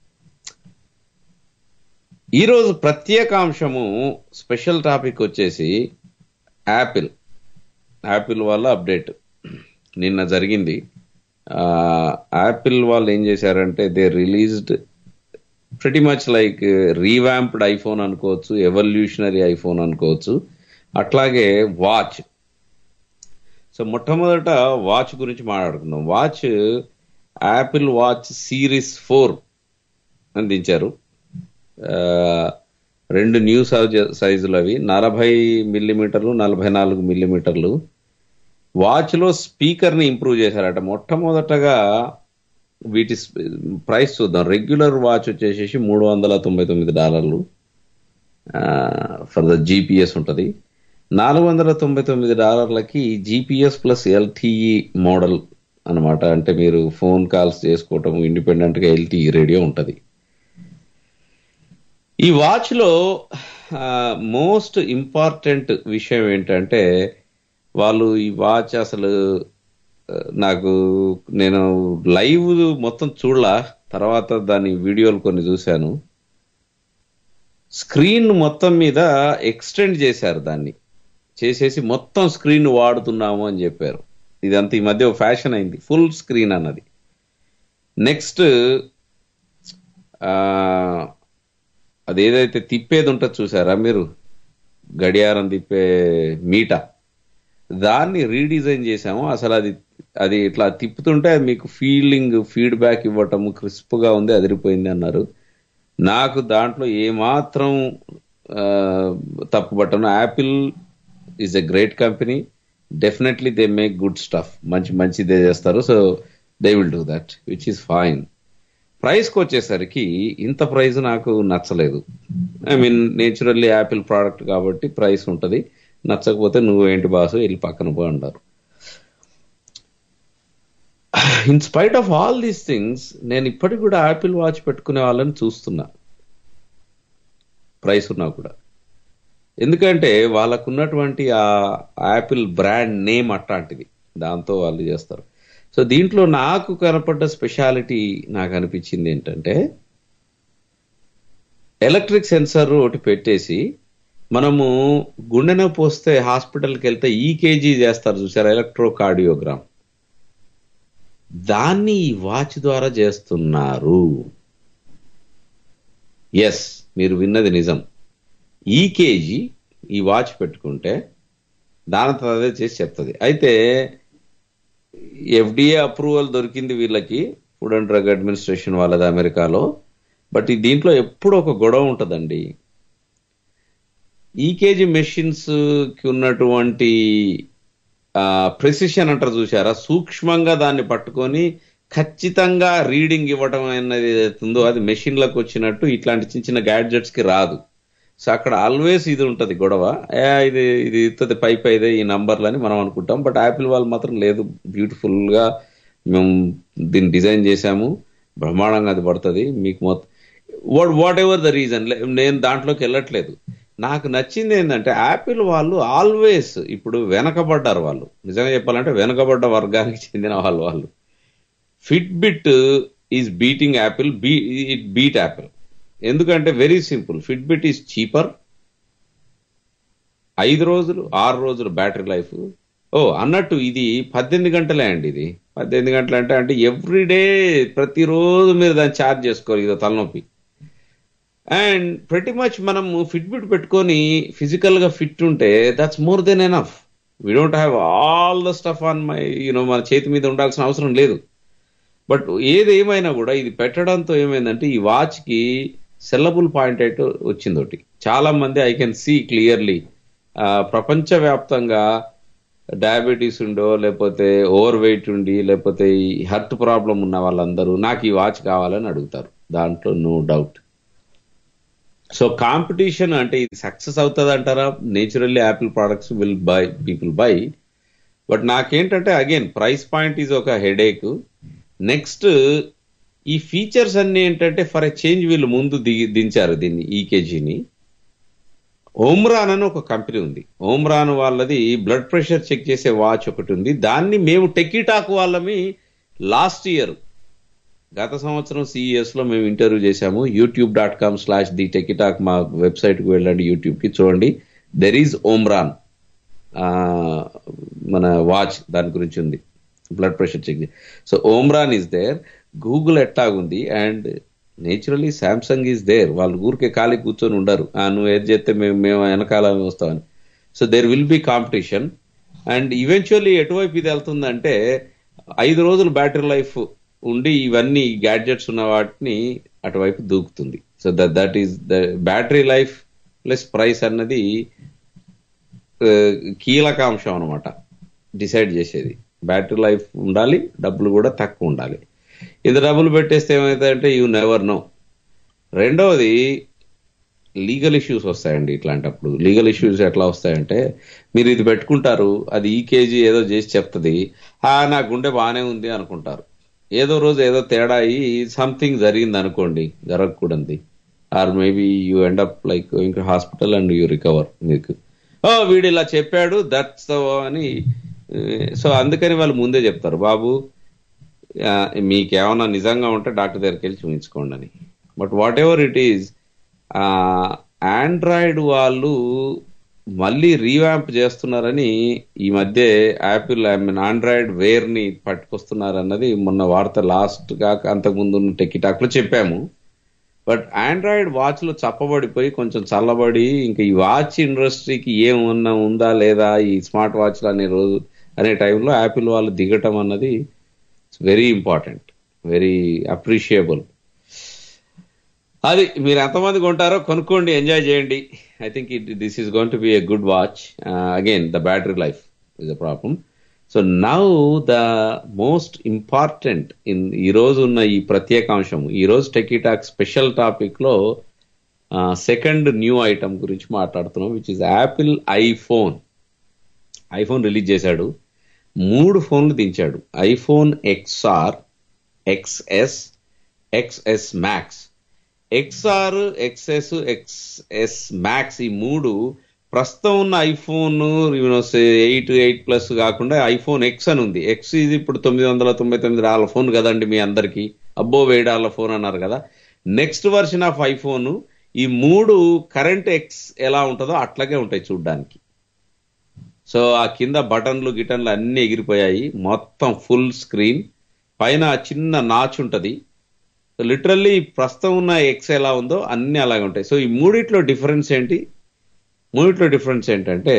ఈరోజు ప్రత్యేకాంశము, స్పెషల్ టాపిక్ వచ్చేసి యాపిల్ వాళ్ళ అప్డేట్ నిన్న జరిగింది. యాపిల్ వాళ్ళు ఏం చేశారంటే, they released pretty much like revamped iPhone అనుకోవచ్చు, ఎవల్యూషనరీ ఐఫోన్ అనుకోవచ్చు, అట్లాగే వాచ్. సో మొట్టమొదట వాచ్ గురించి మాట్లాడుకుందాం. వాచ్, యాపిల్ వాచ్ సిరీస్ 4 అందించారు. 2 న్యూ సైజులు, అవి 40 మిల్లీమీటర్లు, 44 మిల్లీమీటర్లు. వాచ్ లో స్పీకర్ ని ఇంప్రూవ్ చేశారట. మొట్టమొదటగా వీటి ప్రైస్ చూద్దాం. రెగ్యులర్ వాచ్ వచ్చేసి $399 ఫర్ ద జీపీఎస్ ఉంటుంది. $499కి జీపీఎస్ ప్లస్ ఎల్టీఈ మోడల్ అనమాట. అంటే మీరు ఫోన్ కాల్స్ చేసుకోవటం, ఇండిపెండెంట్ గా ఎల్టీఈ రేడియో ఉంటుంది. ఈ వాచ్ లో మోస్ట్ ఇంపార్టెంట్ విషయం ఏంటంటే, వాళ్ళు ఈ వాచ్ అసలు నేను లైవ్ మొత్తం చూడలా, తర్వాత దాని వీడియోలు కొన్ని చూశాను. స్క్రీన్ మొత్తం మీద ఎక్స్టెండ్ చేశారు, దాన్ని చేసేసి మొత్తం స్క్రీన్ వాడుతున్నాము అని చెప్పారు. ఇదంతా ఈ మధ్య ఫ్యాషన్ అయింది, ఫుల్ స్క్రీన్ అన్నది. నెక్స్ట్ అదేదైతే తిప్పేది ఉంటుంది చూసారా మీరు, గడియారం తిప్పే మీట, దాన్ని రీడిజైన్ చేసాము. అసలు అది ఇట్లా తిప్పుతుంటే మీకు ఫీడ్బ్యాక్ ఇవ్వటము, క్రిస్ప్ గా ఉంది, అదిరిపోయింది అన్నారు. నాకు దాంట్లో ఏమాత్రం తప్పుపట్టను. Apple is a great company, definitely they make good stuff, మంచిదే చేస్తారు. So they will do that, which is fine. ప్రైస్కి వచ్చేసరికి ఇంత ప్రైస్ నాకు నచ్చలేదు. I mean naturally Apple product కాబట్టి ప్రైస్ ఉంటుంది, నచ్చకపోతే నువ్వు ఏంటి బాసు వెళ్ళి పక్కన పో అంటారు. In spite of all these things, నేను ఇప్పటికి కూడా యాపిల్ వాచ్ పెట్టుకునే వాళ్ళని చూస్తున్నా, ప్రైస్ ఉన్నా కూడా. ఎందుకంటే వాళ్ళకున్నటువంటి ఆ యాపిల్ బ్రాండ్ నేమ్ అట్లాంటిది, దాంతో వాళ్ళు చేస్తారు. సో దీంట్లో నాకు కనపడ్డ స్పెషాలిటీ నాకు అనిపించింది ఏంటంటే, ఎలక్ట్రిక్ సెన్సర్ ఒకటి పెట్టేసి మనము గుండె నొప్పి వస్తే హాస్పిటల్కి వెళ్తే ఈకేజీ చేస్తారు చూసారా, ఎలక్ట్రోకార్డియోగ్రామ్, దాన్ని ఈ వాచ్ ద్వారా చేస్తున్నారు. ఎస్, మీరు విన్నది నిజం. ఈకేజీ ఈ వాచ్ పెట్టుకుంటే దానితో అదే చేసి చెప్తుంది. అయితే ఎఫ్డిఏ అప్రూవల్ దొరికింది వీళ్ళకి, ఫుడ్ అండ్ డ్రగ్ అడ్మినిస్ట్రేషన్ వాళ్ళది అమెరికాలో. బట్ దీంట్లో ఎప్పుడు ఒక గొడవ ఉంటుందండి. ఈకేజీ మెషిన్స్ కి ఉన్నటువంటి ప్రెసిషన్ అంటారు చూసారా, సూక్ష్మంగా దాన్ని పట్టుకొని ఖచ్చితంగా రీడింగ్ ఇవ్వటం అనేది ఏదైతుందో అది మెషిన్లకు వచ్చినట్టు ఇట్లాంటి చిన్న చిన్న గ్యాడ్జెట్స్ కి రాదు. సో అక్కడ ఆల్వేస్ ఇది ఉంటుంది గొడవ, ఇది ఇది ఇస్తుంది పైదే ఈ నంబర్లని మనం అనుకుంటాం. బట్ యాపిల్ వాళ్ళు మాత్రం లేదు, బ్యూటిఫుల్గా మేము దీన్ని డిజైన్ చేశాము, బ్రహ్మాండంగా అది పడుతుంది మీకు మొత్తం వాట్ ఎవర్ ద రీజన్. నేను దాంట్లోకి వెళ్ళట్లేదు. నాకు నచ్చింది ఏంటంటే యాపిల్ వాళ్ళు ఆల్వేస్ ఇప్పుడు వెనకబడ్డారు. వాళ్ళు నిజంగా చెప్పాలంటే వెనకబడ్డ వర్గానికి చెందిన వాళ్ళు. Fitbit is beating Apple, it beat Apple. ఎందుకంటే very simple, Fitbit is cheaper, 5 రోజులు 6 రోజులు బ్యాటరీ లైఫ్. అన్నట్టు ఇది 18 గంటలే అండి. ఇది 18 గంటలు అంటే ఎవ్రీడే ప్రతిరోజు మీరు దాన్ని ఛార్జ్ చేసుకోవాలి, ఇదో తలనొప్పి. అండ్ ప్రతి మచ్ మనము ఫిట్బిట్ పెట్టుకొని ఫిజికల్ గా ఫిట్ ఉంటే that's more than enough. We don't have all the stuff on my మన చేతి మీద ఉండాల్సిన అవసరం లేదు. బట్ ఏదేమైనా కూడా ఇది పెట్టడంతో ఏమైందంటే ఈ వాచ్ కి సెల్లబుల్ పాయింట్ అయితే వచ్చింది ఒకటి. చాలా మంది ఐ కెన్ సీ క్లియర్లీ ప్రపంచవ్యాప్తంగా డయాబెటీస్ ఉండో లేకపోతే ఓవర్ వెయిట్ ఉండి లేకపోతే ఈ హార్ట్ ప్రాబ్లం ఉన్న వాళ్ళందరూ నాకు ఈ వాచ్ కావాలని అడుగుతారు, దాంట్లో నో డౌట్. సో కాంపిటీషన్ అంటే ఇది సక్సెస్ అవుతుంది అంటారా? Naturally Apple products will buy, people buy. But నాకేంటంటే అగైన్ ప్రైస్ పాయింట్ ఈజ్ ఒక హెడేక్. నెక్స్ట్ ఈ ఫీచర్స్ అన్ని ఏంటంటే ఫర్ ఎ చేంజ్ వీళ్ళు ముందు దించారు దీన్ని, ఈకేజీని. ఓమ్రాన్ అని ఒక కంపెనీ ఉంది, ఓమ్రాన్ వాళ్ళది బ్లడ్ ప్రెషర్ చెక్ చేసే వాచ్ ఒకటి ఉంది. దాన్ని మేము టెకీటాక్ వాళ్ళమి లాస్ట్ ఇయర్ గత సంవత్సరం CES లో మేము ఇంటర్వ్యూ చేశాము. youtube.com/thetechitalk మా వెబ్సైట్ కి వెళ్ళండి, యూట్యూబ్ కి చూడండి. దెర్ ఈజ్ ఓమ్రాన్ మన వాచ్, దాని గురించి ఉంది blood pressure check. So Omron is there, Google ఎట్టాగుంది, and naturally Samsung is there. వాళ్ళు ఊరికే ఖాళీ కూర్చొని ఉండరు, నువ్వు ఏది చేస్తే మేము వెనకాల వస్తామని. So there will be competition. And eventually ఎటువైపు ఇది వెళ్తుందంటే 5 రోజులు బ్యాటరీ లైఫ్ ఉండి ఇవన్నీ గ్యాడ్జెట్స్ ఉన్న వాటిని అటువైపు దూకుతుంది. So that is the battery life plus price అన్నది కీలక అంశం అనమాట, డిసైడ్ చేసేది. బ్యాటరీ లైఫ్ ఉండాలి, డబ్బులు కూడా తక్కువ ఉండాలి. ఇంత డబ్బులు పెట్టేస్తే ఏమవుతాయంటే యూ నెవర్ నో. రెండవది లీగల్ ఇష్యూస్ వస్తాయండి. ఇట్లాంటప్పుడు లీగల్ ఇష్యూస్ ఎట్లా వస్తాయంటే మీరు ఇది పెట్టుకుంటారు, అది ఈకేజీ ఏదో చేసి చెప్తుంది, నా గుండె బాగానే ఉంది అనుకుంటారు. ఏదో రోజు ఏదో తేడా అయ్యి సంథింగ్ జరిగింది అనుకోండి, జరగకూడదు. Or maybe you end up like going to hospital and you recover. మీకు వీడు ఇలా చెప్పాడు దట్స్ అని. సో అందుకని వాళ్ళు ముందే చెప్తారు, బాబు మీకేమన్నా నిజంగా ఉంటే డాక్టర్ దగ్గరికి వెళ్ళి చూపించుకోండి అని. But whatever it is, Android వాళ్ళు మళ్ళీ రీవ్యాంప్ చేస్తున్నారని ఈ మధ్య యాపిల్ ఆండ్రాయిడ్ వేర్ ని పట్టుకొస్తున్నారన్నది మొన్న వార్త. లాస్ట్ గా అంతకుముందు టెకీటాక్ లో చెప్పాము. బట్ ఆండ్రాయిడ్ వాచ్ లో చప్పబడిపోయి కొంచెం చల్లబడి ఇంకా ఈ వాచ్ ఇండస్ట్రీకి ఏమన్నా ఉందా లేదా ఈ స్మార్ట్ వాచ్లు అనే టైంలో యాపిల్ వాళ్ళు దిగటం అన్నది వెరీ ఇంపార్టెంట్, వెరీ అప్రిషియబుల్. అది మీరు ఎంతమంది కొంటారో కొనుక్కోండి, ఎంజాయ్ చేయండి. I think this is going to be a good watch. Again the battery life is a problem. So now the most important ఈ రోజు ఉన్న ఈ ప్రత్యేకాంశం, ఈ రోజు టెకీటాక్ స్పెషల్ టాపిక్ లో సెకండ్ న్యూ ఐటమ్ గురించి మాట్లాడుతున్నాం, which is Apple iPhone. IPhone release చేశాడు, 3 ఫోన్లు దించాడు. IPhone XR, XS, XS Max. XR, XS, XS Max ఈ 3 ప్రస్తుతం ఉన్న ఐఫోన్ 8+ కాకుండా ఐఫోన్ X అని ఉంది. X ఇది ఇప్పుడు $999 ఫోన్ కదండి మీ అందరికి. అబ్బో $1000 ఫోన్ అన్నారు కదా. నెక్స్ట్ వర్షన్ ఆఫ్ ఐఫోన్ ఈ 3 కరెంట్ X ఎలా ఉంటుందో అట్లాగే ఉంటాయి చూడ్డానికి. సో ఆ కింద బటన్లు గిటన్లు అన్ని ఎగిరిపోయాయి, మొత్తం ఫుల్ స్క్రీన్, పైన చిన్న నాచ్ ఉంటది. లిటరల్లీ ప్రస్తుతం ఉన్న ఎక్స్ ఎలా ఉందో అన్ని అలాగే ఉంటాయి. సో ఈ మూడిట్లో డిఫరెన్స్ ఏంటి? మూడిట్లో డిఫరెన్స్ ఏంటంటే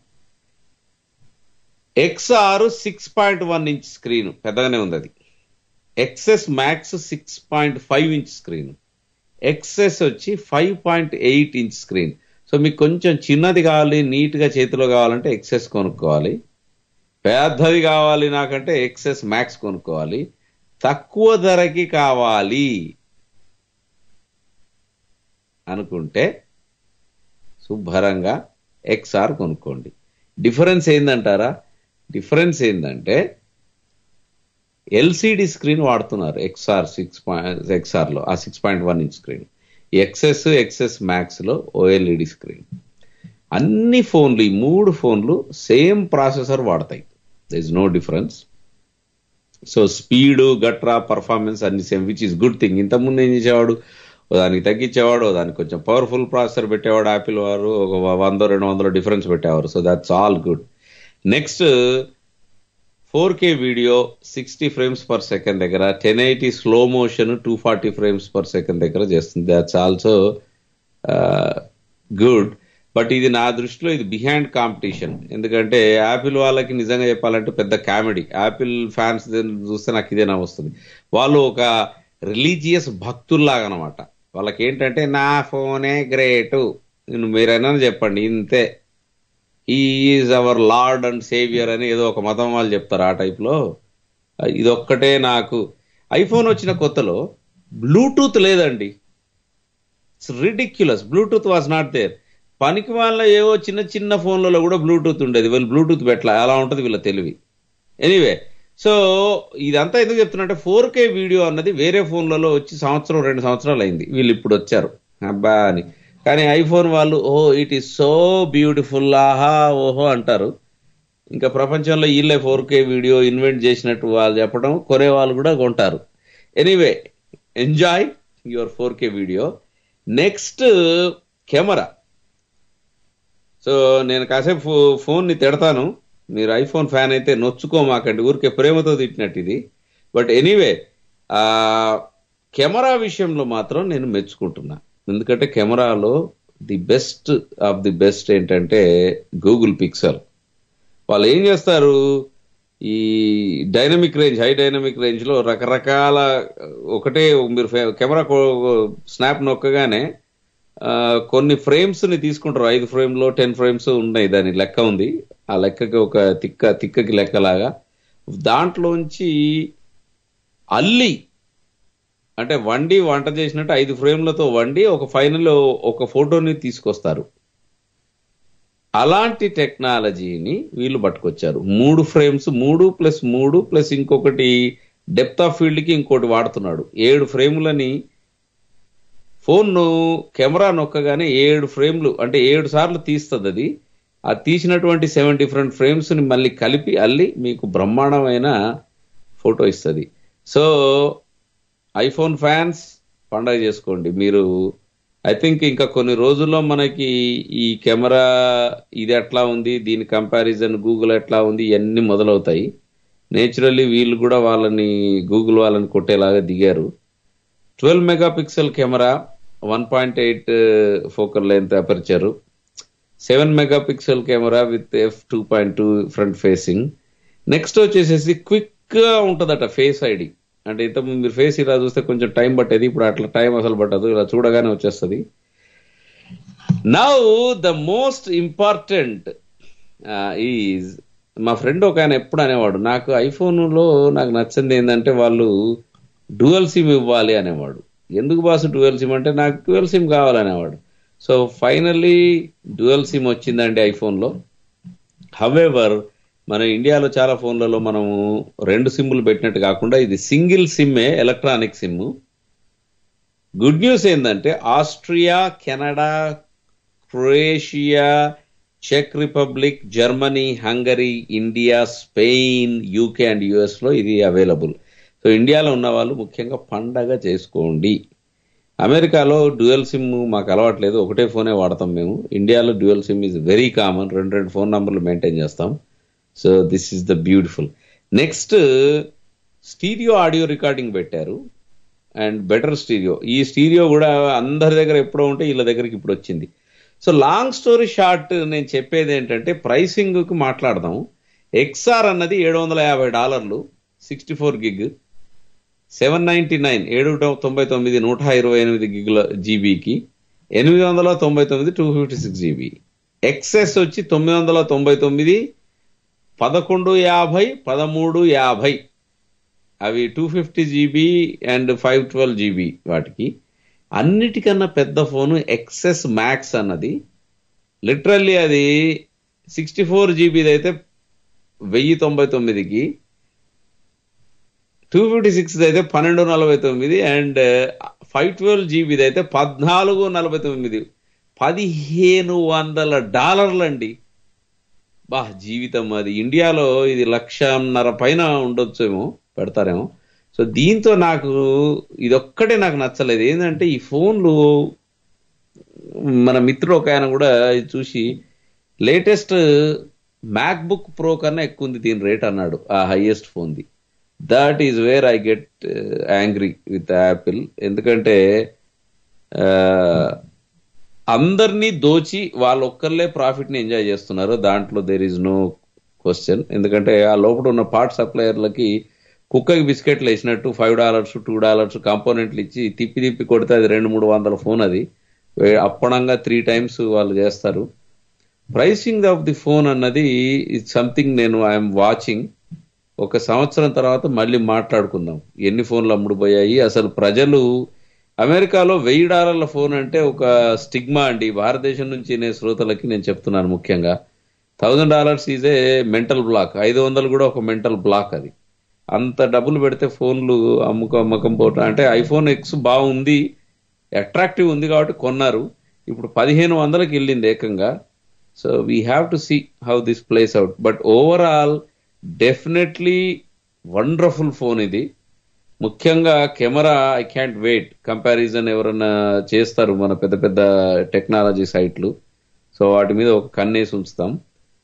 XR 6.1 ఇంచ్ స్క్రీన్ పెద్దగానే ఉంది, అది. XS Max 6.5 inch screen, XS వచ్చి 5.8 ఇంచ్ స్క్రీన్. సో మీకు కొంచెం చిన్నది కావాలి, నీట్ గా చేతిలో కావాలంటే XS కొనుక్కోవాలి. పెద్దది కావాలి నాకంటే XS మ్యాక్స్ కొనుక్కోవాలి. తక్కువ ధరకి కావాలి అనుకుంటే శుభ్రంగా ఎక్స్ఆర్ కొనుక్కోండి. డిఫరెన్స్ ఏందంటారా? డిఫరెన్స్ ఏంటంటే ఎల్సిడి స్క్రీన్ వాడుతున్నారు ఎక్స్ఆర్లో, ఆ 6.1 ఇంచ్ స్క్రీన్. ఎక్సెస్ మ్యాక్స్ లో ఓఎల్ఈడి స్క్రీన్. అన్ని ఫోన్లు, ఈ 3 ఫోన్లు సేమ్ ప్రాసెసర్ వాడతాయి. There is no difference. So speed గట్రా పర్ఫార్మెన్స్ అన్ని same, which is good thing. ఇంతకుముందు ఏం చేసేవాడు, దానికి తగ్గించేవాడు, దానికి కొంచెం పవర్ఫుల్ ప్రాసెసర్ పెట్టేవాడు యాపిల్ వారు, ఒక 100-200 డిఫరెన్స్ పెట్టేవారు. So that's all good. Next 4K video 60 frames per second దగ్గర, 1080 slow motion 240 frames per second దగ్గర చేస్తుంది. That's also good. బట్ ఇది నా దృష్టిలో ఇది బిహైండ్ కాంపిటీషన్. ఎందుకంటే యాపిల్ వాళ్ళకి నిజంగా చెప్పాలంటే పెద్ద కామెడీ. యాపిల్ ఫ్యాన్స్ చూస్తే నాకు ఇదే నవ్వుస్తుంది. వాళ్ళు ఒక రిలీజియస్ భక్తుల్లాగా అనమాట. వాళ్ళకి ఏంటంటే నా ఫోనే గ్రేటు, మీరైనా చెప్పండి ఇంతే, is our lord and saviour అని ఏదో ఒక మతం వాళ్ళు చెప్తారు ఆ టైప్లో. ఇదొక్కటే నాకు. ఐఫోన్ వచ్చిన కొత్తలో బ్లూటూత్ లేదండి. It's ridiculous. Bluetooth was not there. పనికి వాళ్ళ ఏవో చిన్న ఫోన్లలో కూడా బ్లూటూత్ ఉండేది, వీళ్ళు బ్లూటూత్ పెట్టలే. అలా ఉంటుంది వీళ్ళ తెలివి. ఎనీవే, సో ఇదంతా ఎందుకు చెప్తున్నా, 4K వీడియో అన్నది వేరే ఫోన్లలో వచ్చి 1-2 సంవత్సరాలు అయింది, వీళ్ళు ఇప్పుడు వచ్చారు అబ్బా అని. కానీ ఐఫోన్ వాళ్ళు ఇట్ ఈస్ సో బ్యూటిఫుల్ ఆహా ఓహో అంటారు. ఇంకా ప్రపంచంలో వీళ్ళే 4K వీడియో ఇన్వెంట్ చేసినట్టు వాళ్ళు చెప్పడం, కొనే వాళ్ళు కూడా కొంటారు. Anyway, enjoy your 4K video. Next camera. So నేను కాసేపు ఫోన్ని తిడతాను, మీరు ఐఫోన్ ఫ్యాన్ అయితే నొచ్చుకోమాకండి, ఊరికే ప్రేమతో తిట్టినట్టు ఇది. బట్ ఎనీవే, కెమెరా విషయంలో మాత్రం నేను మెచ్చుకుంటున్నా. ఎందుకంటే కెమెరాలో the best of the best ఏంటంటే గూగుల్ పిక్సెల్. వాళ్ళు ఏం చేస్తారు, ఈ dynamic range, high dynamic range లో రకరకాల, ఒకటే మీరు కెమెరా స్నాప్ నొక్కగానే కొన్ని ఫ్రేమ్స్ ని తీసుకుంటారు. 5 ఫ్రేమ్లో 10 ఫ్రేమ్స్ ఉన్నాయి, దాని లెక్క ఉంది. ఆ లెక్కకి ఒక తిక్కకి లెక్కలాగా దాంట్లోంచి అల్లి, అంటే వంట చేసినట్టు 5 ఫ్రేమ్లతో వండి ఒక ఫైనల్ ఒక ఫోటోని తీసుకొస్తారు. అలాంటి టెక్నాలజీని వీళ్ళు పట్టుకొచ్చారు. 3 ఫ్రేమ్స్, 3+3+ ఇంకొకటి డెప్త్ ఆఫ్ ఫీల్డ్ కి ఇంకోటి వాడుతున్నాడు. 7 ఫ్రేములని ఫోన్ కెమెరా నొక్కగానే 7 ఫ్రేమ్లు, అంటే 7 సార్లు తీస్తుంది అది. ఆ తీసినటువంటి 7 డిఫరెంట్ ఫ్రేమ్స్ ని మళ్ళీ కలిపి అల్లి మీకు బ్రహ్మాండమైన ఫోటో ఇస్తుంది. సో ఐఫోన్ ఫ్యాన్స్ పండగ చేసుకోండి మీరు. ఐ థింక్ ఇంకా కొన్ని రోజుల్లో మనకి ఈ కెమెరా ఇది ఎట్లా ఉంది, దీని కంపారిజన్ గూగుల్ ఎట్లా ఉంది, ఇవన్నీ మొదలవుతాయి. నేచురల్లీ వీళ్ళు కూడా గూగుల్ వాళ్ళని కొట్టేలాగా దిగారు. 12 megapixel camera, 1.8 focal length aperture, 7 megapixel camera with f2.2 front facing. Next వచ్చేసేసి క్విక్ గా ఉంటుందట ఫేస్ ఐడి. అంటే ఇంతకుముందు మీరు ఫేస్ ఇలా చూస్తే కొంచెం టైం పట్టేది, ఇప్పుడు అట్లా టైం అసలు పట్టదు, ఇలా చూడగానే వచ్చేస్తుంది. Now the most important is, మా ఫ్రెండ్ ఒక ఆయన ఎప్పుడు అనేవాడు, నాకు ఐఫోన్లో నాకు నచ్చింది ఏంటంటే వాళ్ళు డ్యూయల్ సిమ్ ఇవ్వాలి అనేవాడు. ఎందుకు బాసు డ్యూయల్ సిమ్ అంటే, నాకు డ్యూయల్ సిమ్ కావాలనేవాడు. సో ఫైనల్లీ డ్యూయల్ సిమ్ వచ్చిందండి ఐఫోన్లో. హవెవర్ మన ఇండియాలో చాలా ఫోన్లలో మనము 2 సిమ్లు పెట్టినట్టు కాకుండా ఇది సింగిల్ సిమ్మే, ఎలక్ట్రానిక్ సిమ్. గుడ్ న్యూస్ ఏంటంటే ఆస్ట్రియా, కెనడా, క్రొయేషియా, చెక్ Republic, Germany, Hungary, India, Spain, UK and US లో ఇది అవైలబుల్. సో ఇండియాలో ఉన్న వాళ్ళు ముఖ్యంగా పండగ చేసుకోండి. అమెరికాలో డ్యూయల్ సిమ్ మాకు అలవాట్లేదు, ఒకటే ఫోనే వాడతాం మేము. ఇండియాలో dual sim is very common, 2 phone నంబర్లు మెయింటైన్ చేస్తాం. So this is the beautiful. Next stereo audio recording పెట్టారు అండ్ బెటర్ స్టీరియో. ఈ స్టీరియో కూడా అందరి దగ్గర ఎప్పుడో ఉంటే వీళ్ళ దగ్గరికి ఇప్పుడు వచ్చింది. సో లాంగ్ స్టోరీ షార్ట్, నేను చెప్పేది ఏంటంటే ప్రైసింగ్ కు మాట్లాడదాం. XR అన్నది $750, 64 గిగ్, 799 799 128 గిగ్ల జీబీకి, 899 256 జీబీ. XS వచ్చి 999 1150 1350, అవి 250 జీబీ అండ్ 512 జీబీ. వాటికి అన్నిటికన్నా పెద్ద ఫోను XS మ్యాక్స్ అన్నది లిటరల్లీ అది 64 జీబీది అయితే 1099కి, 256 అయితే 1249 అండ్ 512 జీబీది అయితే 1449, $1,500 అండి. బా జీవితం అది. ఇండియాలో ఇది 1,50,000 పైన ఉండొచ్చేమో, పెడతారేమో. సో దీంతో నాకు ఇదొక్కటే నాకు నచ్చలేదు. ఏంటంటే ఈ ఫోన్లు, మన మిత్రుడు ఒక ఆయన కూడా ఇది చూసి లేటెస్ట్ మ్యాక్బుక్ ప్రో కన్నా ఎక్కువ ఉంది దీని రేట్ అన్నాడు, ఆ హైయెస్ట్ ఫోన్ది. That is where I get angry with Apple. ఎందుకంటే అందరినీ దోచి వాళ్ళు ఒక్కర్లే ప్రాఫిట్ ని ఎంజాయ్ చేస్తున్నారు. దాంట్లో దేర్ ఈజ్ నో క్వశ్చన్. ఎందుకంటే ఆ లోపల ఉన్న పార్ట్ సప్లయర్లకి కుక్కకి బిస్కెట్లు వేసినట్టు $5 $2 కాంపోనెంట్లు ఇచ్చి తిప్పి కొడితే అది 200-300 ఫోన్. అది అప్పనంగా 3 times వాళ్ళు చేస్తారు. ప్రైసింగ్ ఆఫ్ ది ఫోన్ అన్నది ఇట్స్ సంథింగ్ నేను ఐఎమ్ వాచింగ్. ఒక సంవత్సరం తర్వాత మళ్ళీ మాట్లాడుకుందాం ఎన్ని ఫోన్లు అమ్ముడుపోయాయి. అసలు ప్రజలు అమెరికాలో $1,000 ఫోన్ అంటే ఒక స్టిగ్మా అండి. భారతదేశం నుంచి నేను శ్రోతలకి నేను చెప్తున్నాను ముఖ్యంగా, $1,000 ఈజ్ ఏ మెంటల్ బ్లాక్. 500 కూడా ఒక మెంటల్ బ్లాక్. అది అంత డబ్బులు పెడితే ఫోన్లు అమ్మకం పోవటం అంటే, ఐఫోన్ ఎక్స్ బాగుంది, అట్రాక్టివ్ ఉంది కాబట్టి కొన్నారు. ఇప్పుడు 1,500కి వెళ్ళింది ఏకంగా. So we have to see how this plays out. But overall definitely wonderful phone ఇది. ముఖ్యంగా camera I can't wait. Comparison ఎవరన్నా చేస్తారు మన పెద్ద పెద్ద టెక్నాలజీ సైట్లు, సో వాటి మీద ఒక కన్నేసి ఉంచుతాం.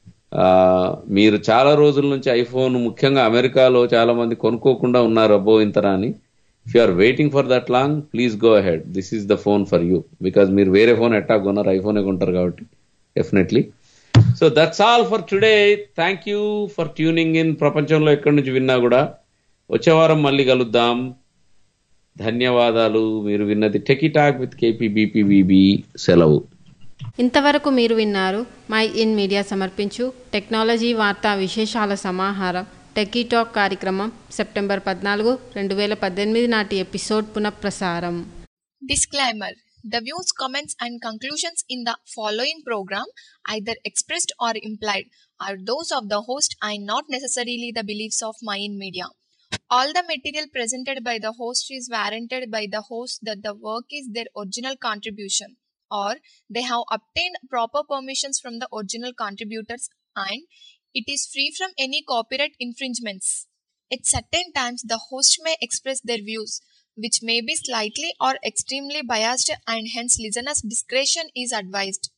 మీరు చాలా రోజుల నుంచి ఐఫోన్ ముఖ్యంగా అమెరికాలో చాలా మంది కొనుక్కోకుండా ఉన్నారు, అబ్బో ఇంతనా అని. If you are waiting for that long, please go ahead. This is the phone for you. Because మీరు వేరే ఫోన్ ఎట్టా కొన్నారు, ఐఫోనే కొంటారు కాబట్టి definitely. So that's all for today. Thank you for tuning in. ప్రపంచంలో ఎక్కడి నుంచి విన్నా కూడా వచ్చే వారం మళ్ళీ కలుద్దాం. ధన్యవాదాలు. మీరు విన్నది టెకీ టాక్ విత్ KPBPVB. సెలవు. ఇంతవరకు మీరు విన్నారు మై ఇన్ మీడియా సమర్పించు టెక్నాలజీ వార్తా విశేషాల సమాహారం టెకీ టాక్ కార్యక్రమం సెప్టెంబర్ 14, 2018 నాటి ఎపిసోడ్ పునఃప్రసారం. Disclaimer. The views, comments and conclusions in the following program, either expressed or implied, are those of the host and not necessarily the beliefs of Mayan Media. All the material presented by the host is warranted by the host that the work is their original contribution, or they have obtained proper permissions from the original contributors, and it is free from any copyright infringements. At certain times, the host may express their views, which may be slightly or extremely biased, and hence listeners' discretion is advised.